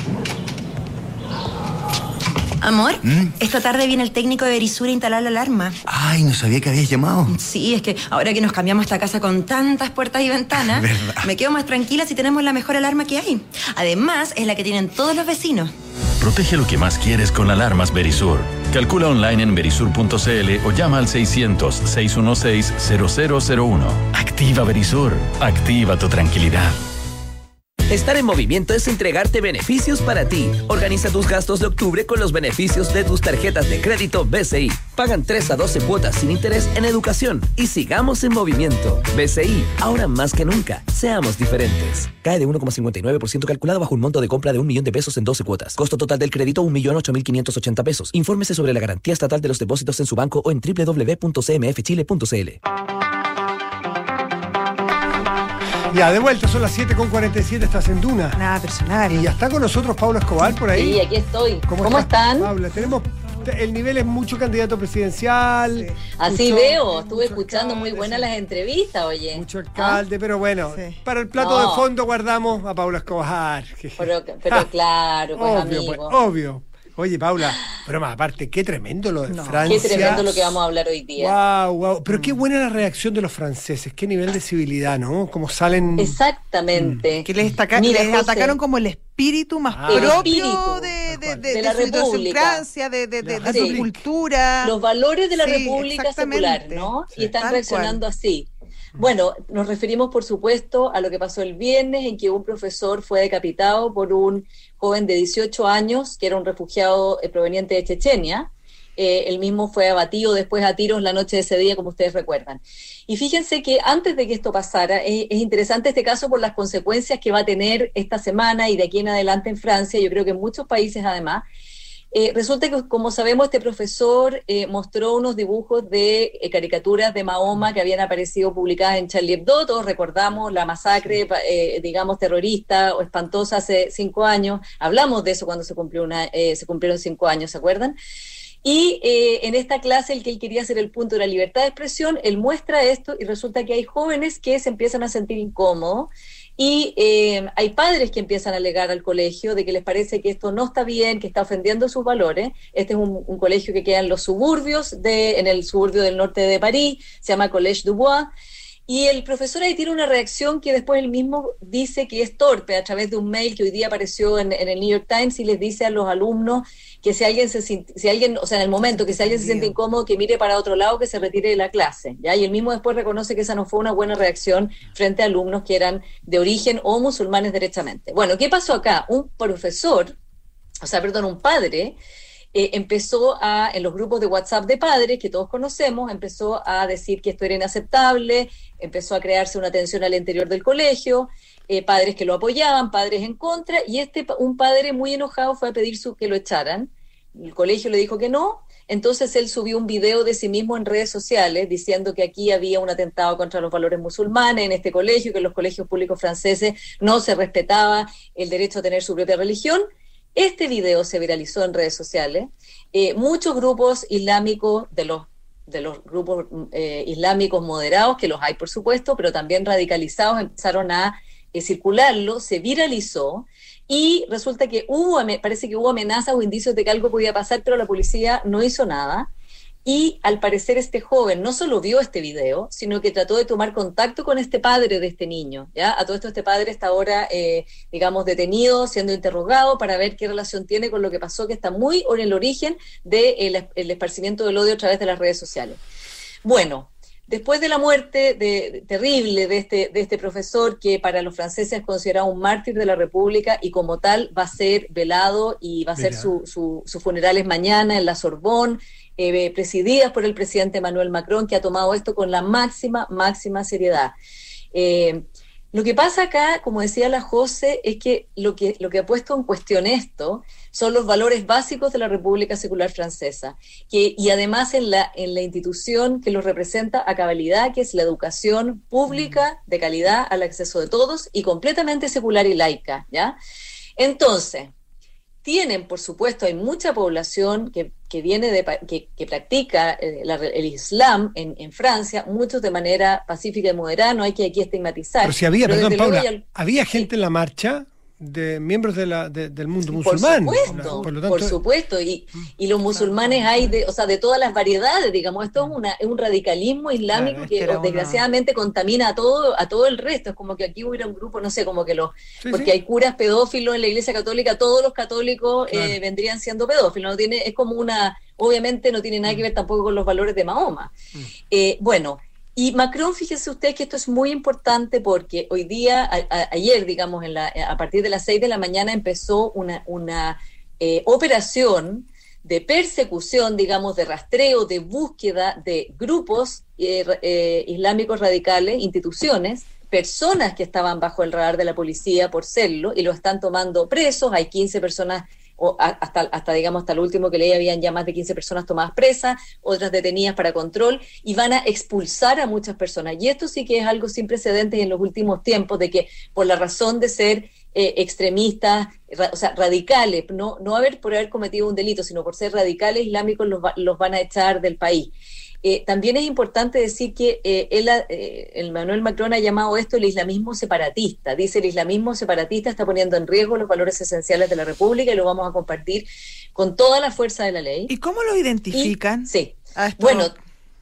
Amor, ¿Mm? esta tarde viene el técnico de Verisur a instalar la alarma. Ay, no sabía que habías llamado. Sí, es que ahora que nos cambiamos esta casa con tantas puertas y ventanas, ¿verdad? Me quedo más tranquila si tenemos la mejor alarma que hay. Además, es la que tienen todos los vecinos. Protege lo que más quieres con alarmas Verisur. Calcula online en verisur punto c l o llama al seiscientos, seiscientos dieciséis, cero cero cero uno. Activa Verisur. Activa tu tranquilidad. Estar en movimiento es entregarte beneficios para ti. Organiza tus gastos de octubre con los beneficios de tus tarjetas de crédito B C I. Pagan tres a doce cuotas sin interés en educación. Y sigamos en movimiento. B C I, ahora más que nunca. Seamos diferentes. Cae de uno coma cincuenta y nueve por ciento calculado bajo un monto de compra de un millón de pesos en doce cuotas. Costo total del crédito un millón ocho mil quinientos ochenta pesos. Infórmese sobre la garantía estatal de los depósitos en su banco o en doble u doble u doble u punto c m f chile punto c l. Ya, de vuelta, son las siete con cuarenta y siete, estás en Duna. Nada personal. Y ya está con nosotros Paula Escobar por ahí. Sí, aquí estoy. ¿Cómo, ¿Cómo están? Paula, tenemos, el nivel es mucho candidato presidencial. Sí. Así mucho, veo, estuve escuchando alcalde, muy buenas sí. las entrevistas, oye. Mucho alcalde, ¿Ah? pero bueno, sí. para el plato No. de fondo guardamos a Paula Escobar. Pero, pero claro, pues obvio, amigo. pues, obvio. Oye, Paula, pero más aparte, qué tremendo lo de No. Francia. Qué tremendo lo que vamos a hablar hoy día. Wow, wow. Pero qué buena la reacción de los franceses, qué nivel de civilidad, ¿no? Cómo salen. Exactamente. Que les, destaca- Mira, les José, atacaron como el espíritu más Ah. propio El espíritu. de, de, de, De la su República. idiosincrasia, de, de, de, de Sí. su cultura. Los valores de la Sí, República exactamente. secular, ¿no? Sí. Y están Tal reaccionando cual. así. Bueno, nos referimos, por supuesto, a lo que pasó el viernes, en que un profesor fue decapitado por un joven de dieciocho años, que era un refugiado eh, proveniente de Chechenia. Eh, él mismo fue abatido después a tiros la noche de ese día, como ustedes recuerdan. Y fíjense que antes de que esto pasara, es, es interesante este caso por las consecuencias que va a tener esta semana y de aquí en adelante en Francia, yo creo que en muchos países además. Eh, resulta que, como sabemos, este profesor eh, mostró unos dibujos de eh, caricaturas de Mahoma que habían aparecido publicadas en Charlie Hebdo. Todos recordamos la masacre, eh, digamos, terrorista o espantosa hace cinco años. Hablamos de eso cuando se, cumplió una, eh, se cumplieron cinco años, ¿se acuerdan? Y eh, en esta clase, el que él quería hacer el punto de la libertad de expresión, él muestra esto y resulta que hay jóvenes que se empiezan a sentir incómodos. Y eh, hay padres que empiezan a alegar al colegio de que les parece que esto no está bien, que está ofendiendo sus valores. Este es un, un colegio que queda en los suburbios, de, en el suburbio del norte de París, se llama Collège du Bois. Y el profesor ahí tiene una reacción que después él mismo dice que es torpe a través de un mail que hoy día apareció en, en el New York Times y les dice a los alumnos que si alguien se si alguien, o sea, en el momento que si alguien se siente incómodo, que mire para otro lado, que se retire de la clase, ¿ya? Y él mismo después reconoce que esa no fue una buena reacción frente a alumnos que eran de origen o musulmanes derechamente. Bueno, ¿qué pasó acá? Un profesor, o sea, perdón, un padre, eh, empezó a, en los grupos de WhatsApp de padres, que todos conocemos, empezó a decir que esto era inaceptable, empezó a crearse una tensión al interior del colegio, Eh, padres que lo apoyaban, padres en contra, y este un padre muy enojado fue a pedir su, que lo echaran. El colegio le dijo que no, entonces él subió un video de sí mismo en redes sociales diciendo que aquí había un atentado contra los valores musulmanes en este colegio, que en los colegios públicos franceses no se respetaba el derecho a tener su propia religión. Este video se viralizó en redes sociales. Eh, muchos grupos islámicos de los de los grupos eh, islámicos moderados, que los hay por supuesto, pero también radicalizados, empezaron a Eh, circularlo, se viralizó y resulta que hubo, parece que hubo amenazas o indicios de que algo podía pasar, pero la policía no hizo nada. Y al parecer este joven no solo vio este video, sino que trató de tomar contacto con este padre de este niño, ¿ya? A todo esto este padre está ahora, eh, digamos, detenido, siendo interrogado para ver qué relación tiene con lo que pasó, que está muy en el origen del de el esparcimiento del odio a través de las redes sociales. Bueno, después de la muerte de, de, terrible de este, de este profesor, que para los franceses es considerado un mártir de la República y como tal va a ser velado y va a ser su, su, su funeral es mañana en la Sorbonne, eh, presididas por el presidente Emmanuel Macron, que ha tomado esto con la máxima, máxima seriedad. Eh, lo que pasa acá, como decía la José, es que lo que, lo que ha puesto en cuestión esto son los valores básicos de la República Secular Francesa, que, y además en la, en la institución que los representa a cabalidad, que es la educación pública de calidad al acceso de todos y completamente secular y laica, ¿ya? Entonces, tienen, por supuesto, hay mucha población que, que viene de que, que practica eh, la, el Islam en, en Francia, muchos de manera pacífica y moderada, no hay que aquí estigmatizar. Pero si había, pero perdón, Paula, ya... había gente en la marcha de miembros de la, de, del mundo musulmán. Por supuesto, por, lo tanto, por supuesto, y, y los musulmanes hay de, o sea, de todas las variedades, digamos, esto es una es un radicalismo islámico claro, que, que desgraciadamente una... contamina a todo, a todo el resto, es como que aquí hubiera un grupo, no sé, como que los, sí, porque sí. hay curas pedófilos en la Iglesia Católica, todos los católicos claro. eh, vendrían siendo pedófilos, no tiene, es como una, obviamente no tiene nada que ver tampoco con los valores de Mahoma. Mm. Eh, bueno, y Macron, fíjese usted que esto es muy importante porque hoy día, a, a, ayer, digamos, en la, a partir de las seis de la mañana empezó una, una eh, operación de persecución, digamos, de rastreo, de búsqueda de grupos eh, eh, islámicos radicales, instituciones, personas que estaban bajo el radar de la policía por serlo y lo están tomando presos. Hay quince personas, o hasta, hasta digamos hasta el último que leí habían ya más de quince personas tomadas presas, otras detenidas para control, y van a expulsar a muchas personas. Y esto sí que es algo sin precedentes en los últimos tiempos, de que por la razón de ser eh, extremistas, ra, o sea, radicales, no, no haber por haber cometido un delito, sino por ser radicales islámicos, los, va, los van a echar del país. Eh, también es importante decir que eh, él, eh, el Emmanuel Macron ha llamado esto el islamismo separatista. Dice, el islamismo separatista está poniendo en riesgo los valores esenciales de la República y lo vamos a compartir con toda la fuerza de la ley. ¿Y cómo lo identifican? Y, sí, bueno,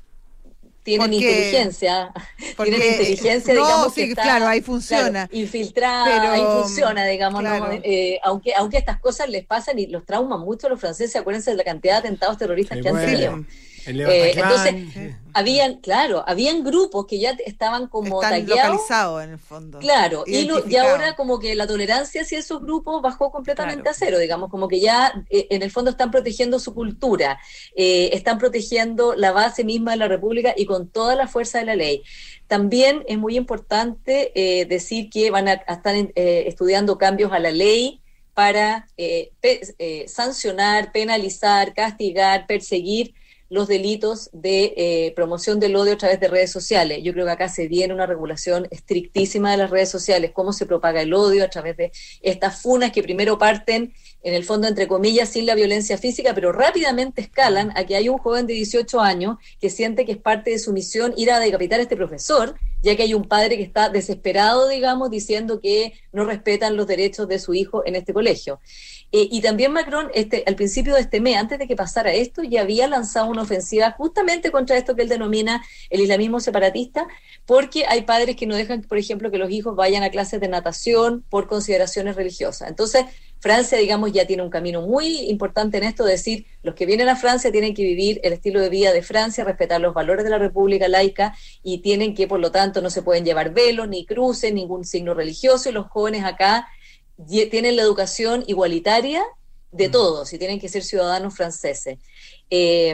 tienen porque, inteligencia, porque, tienen inteligencia, no, digamos, sí, que está, claro, ahí funciona. Claro, infiltrada, pero, ahí funciona, digamos, claro. ¿no? eh, aunque, aunque estas cosas les pasan y los trauman mucho a los franceses, acuérdense de la cantidad de atentados terroristas sí, que bueno. han tenido. Eh, entonces, sí. habían, claro, habían grupos que ya estaban como Están tagueados. localizados en el fondo. Claro, y, lo, y ahora como que la tolerancia hacia esos grupos bajó completamente claro. a cero, digamos, como que ya eh, en el fondo están protegiendo su cultura, eh, están protegiendo la base misma de la República y con toda la fuerza de la ley. También es muy importante eh, decir que van a, a estar eh, estudiando cambios a la ley para eh, pe, eh, sancionar, penalizar, castigar, perseguir los delitos de eh, promoción del odio a través de redes sociales. Yo creo que acá se viene una regulación estrictísima de las redes sociales, cómo se propaga el odio a través de estas funas que primero parten, en el fondo, entre comillas, sin la violencia física, pero rápidamente escalan a que hay un joven de dieciocho años que siente que es parte de su misión ir a decapitar a este profesor, ya que hay un padre que está desesperado, digamos, diciendo que no respetan los derechos de su hijo en este colegio. Eh, y también Macron, este, al principio de este mes, antes de que pasara esto, ya había lanzado una ofensiva justamente contra esto que él denomina el islamismo separatista, porque hay padres que no dejan, por ejemplo, que los hijos vayan a clases de natación por consideraciones religiosas. Entonces, Francia, digamos, ya tiene un camino muy importante en esto, de decir, los que vienen a Francia tienen que vivir el estilo de vida de Francia, respetar los valores de la República laica, y tienen que, por lo tanto, no se pueden llevar velos, ni cruces, ningún signo religioso, y los jóvenes acá tienen la educación igualitaria de todos y tienen que ser ciudadanos franceses. Eh,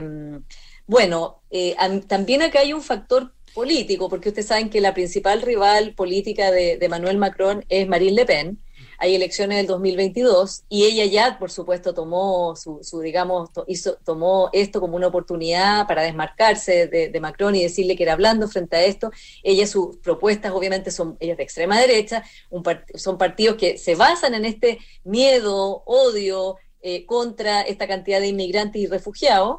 bueno, eh, también acá hay un factor político, porque ustedes saben que la principal rival política de, de Emmanuel Macron es Marine Le Pen. Hay elecciones del dos mil veintidós y ella ya, por supuesto, tomó su, su digamos, to, hizo, tomó esto como una oportunidad para desmarcarse de, de Macron y decirle que era blando frente a esto. Ella, sus propuestas obviamente son, ella es de extrema derecha, un part, son partidos que se basan en este miedo, odio eh, contra esta cantidad de inmigrantes y refugiados.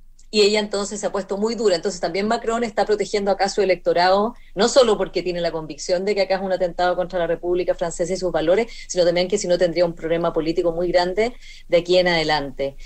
Y ella entonces se ha puesto muy dura. Entonces también Macron está protegiendo acá su electorado, no solo porque tiene la convicción de que acá es un atentado contra la República Francesa y sus valores, sino también que si no tendría un problema político muy grande de aquí en adelante.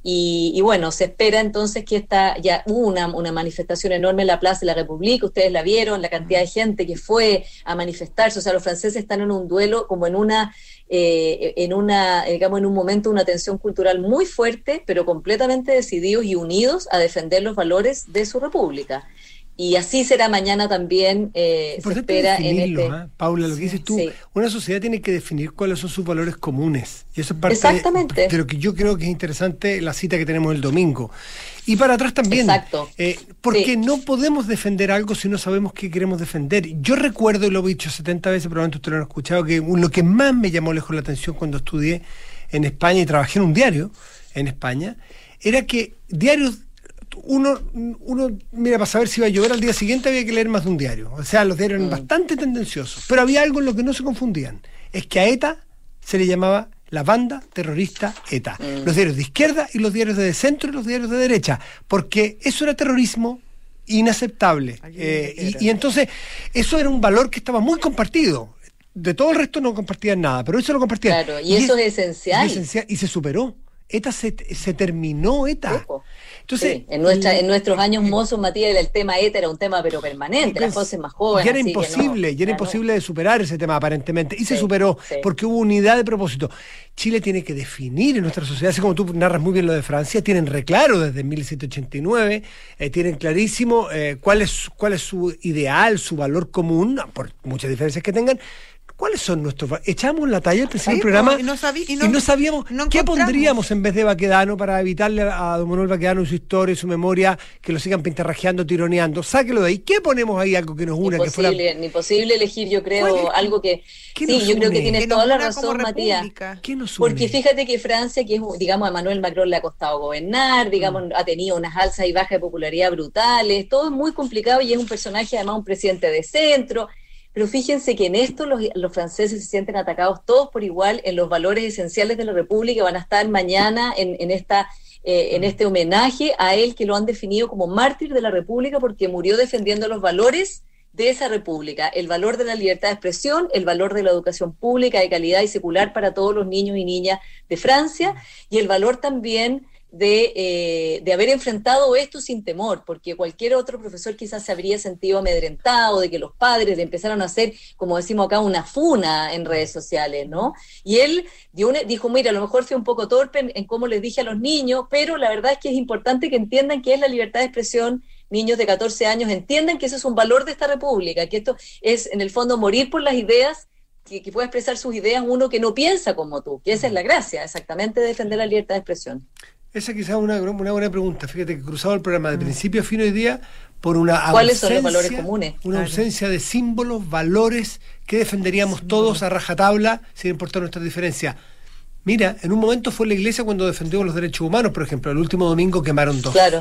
Y, y bueno, se espera entonces que esta, ya hubo una, una manifestación enorme en la Plaza de la República, ustedes la vieron, la cantidad de gente que fue a manifestarse, o sea, los franceses están en un duelo como en una, eh, en una, digamos, en un momento, una tensión cultural muy fuerte, pero completamente decididos y unidos a defender los valores de su república. Y así será mañana también, eh, se espera en este... ¿eh? Paula, lo que dices tú, sí. Una sociedad tiene que definir cuáles son sus valores comunes. Y eso es parte Exactamente. De, de lo que yo creo que es interesante, la cita que tenemos el domingo. Y para atrás también. Exacto. Eh, porque sí. no podemos defender algo si no sabemos qué queremos defender. Yo recuerdo, y lo he dicho setenta veces, probablemente ustedes lo han escuchado, que lo que más me llamó lejos la atención cuando estudié en España y trabajé en un diario en España, era que diarios... Uno, uno, mira, para saber si iba a llover al día siguiente había que leer más de un diario. O sea, los diarios eran mm. bastante tendenciosos. Pero había algo en lo que no se confundían. Es que a ETA se le llamaba la banda terrorista ETA. Mm. Los diarios de izquierda y los diarios de centro y los diarios de derecha. Porque eso era terrorismo inaceptable. Eh, y, y entonces, eso era un valor que estaba muy compartido. De todo el resto no compartían nada, pero eso lo compartían. Claro, y, y eso es, es, esencial. es esencial. Y se superó. ETA se, se terminó, ETA. Ojo. Entonces, sí, en, nuestra, en nuestros años mozos, Matías, el tema ETA era un tema pero permanente, las voces más jóvenes. Y era imposible, no, y era imposible no. de superar ese tema aparentemente, y sí, se superó, sí. porque hubo unidad de propósito. Chile tiene que definir en nuestra sociedad, así como tú narras muy bien lo de Francia, tienen reclaro desde mil setecientos ochenta y nueve, eh, tienen clarísimo eh, cuál es, cuál es su ideal, su valor común, por muchas diferencias que tengan. ¿Cuáles son nuestros? Echamos la talla al principio del programa y no, sabí, y no, y no sabíamos no qué pondríamos en vez de Baquedano para evitarle a don Manuel Baquedano y su historia y su memoria que lo sigan pintarrajeando, tironeando. Sáquelo de ahí. ¿Qué ponemos ahí? Algo que nos una. Ni posible, que fuera... ni posible elegir, yo creo, algo que... Sí, yo creo que tienes toda la razón, Matías. ¿Qué nos une? Porque fíjate que Francia, que es, digamos, a Emmanuel Macron le ha costado gobernar, digamos, mm. ha tenido unas alzas y bajas de popularidad brutales, todo es muy complicado y es un personaje, además, un presidente de centro. Pero fíjense que en esto los, los franceses se sienten atacados todos por igual en los valores esenciales de la República. Van a estar mañana en, en, esta, eh, en este homenaje a él, que lo han definido como mártir de la República porque murió defendiendo los valores de esa República, el valor de la libertad de expresión, el valor de la educación pública de calidad y secular para todos los niños y niñas de Francia, y el valor también de, eh, de haber enfrentado esto sin temor, porque cualquier otro profesor quizás se habría sentido amedrentado de que los padres le empezaron a hacer, como decimos acá, una funa en redes sociales, ¿no? Y él dio una, dijo, mira, a lo mejor fui un poco torpe en, en cómo les dije a los niños, pero la verdad es que es importante que entiendan qué es la libertad de expresión. Niños de catorce años entiendan que eso es un valor de esta república, que esto es, en el fondo, morir por las ideas, que, que pueda expresar sus ideas uno que no piensa como tú, que esa es la gracia, exactamente, de defender la libertad de expresión. Esa quizás es una, una buena pregunta. Fíjate que cruzado el programa de principio a fin hoy día por una ¿Cuáles ausencia, son los valores comunes? Una claro. ausencia de símbolos, valores que defenderíamos sí, todos a rajatabla sin importar nuestras diferencias. Mira, en un momento fue la Iglesia cuando defendió los derechos humanos, por ejemplo, el último domingo quemaron dos. Claro.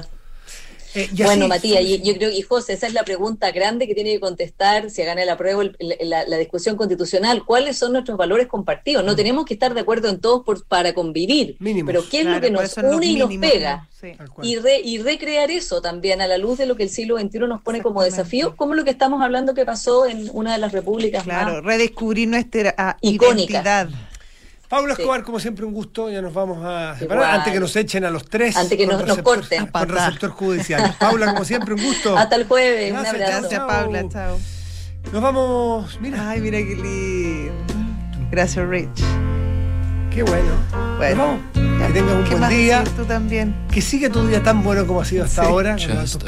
Eh, bueno, así, Matías, son... yo, yo creo que, José, esa es la pregunta grande que tiene que contestar si gana el apruebo el, la, la discusión constitucional. ¿Cuáles son nuestros valores compartidos? No mm. tenemos que estar de acuerdo en todos por, para convivir, Mínimos. Pero ¿qué es claro, lo que nos une y nos pega? Sí. Y, re, y recrear eso también a la luz de lo que el siglo veintiuno nos pone como desafío, como lo que estamos hablando que pasó en una de las repúblicas claro, más redescubrir nuestra icónica. Identidad. Paula Escobar, sí. como siempre, un gusto. Ya nos vamos a separar Igual. antes que nos echen a los tres. Antes que nos, nos corten. Con receptor judicial. Paula, como siempre, un gusto. Hasta el jueves. Gracias, un abrazo. Gracias, Paula. Chao. Nos vamos. Mira. Ay, mira qué lindo. Gracias, Rich. Qué bueno. Bueno. Que tengas un buen día. Tú también. Que siga tu día tan bueno como ha sido hasta sí. ahora.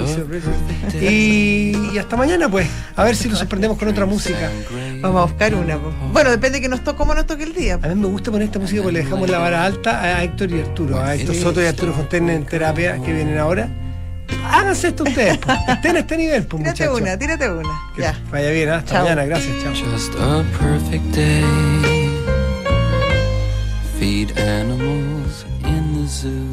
Y, y hasta mañana, pues. A ver si nos sorprendemos con otra música. Vamos a buscar una. Bueno, depende de que nos toque, cómo nos toque el día. A mí me gusta poner esta música porque le dejamos la vara alta a Héctor y Arturo. A Héctor Soto y Arturo Fontaine en terapia que vienen ahora. Háganse esto ustedes. Pues. Estén a este nivel, pues, tírate muchachos. una, tírate una. Que ya. Vaya bien, hasta chao. Mañana. Gracias, chao. Just a perfect day. Feed animals in the zoo.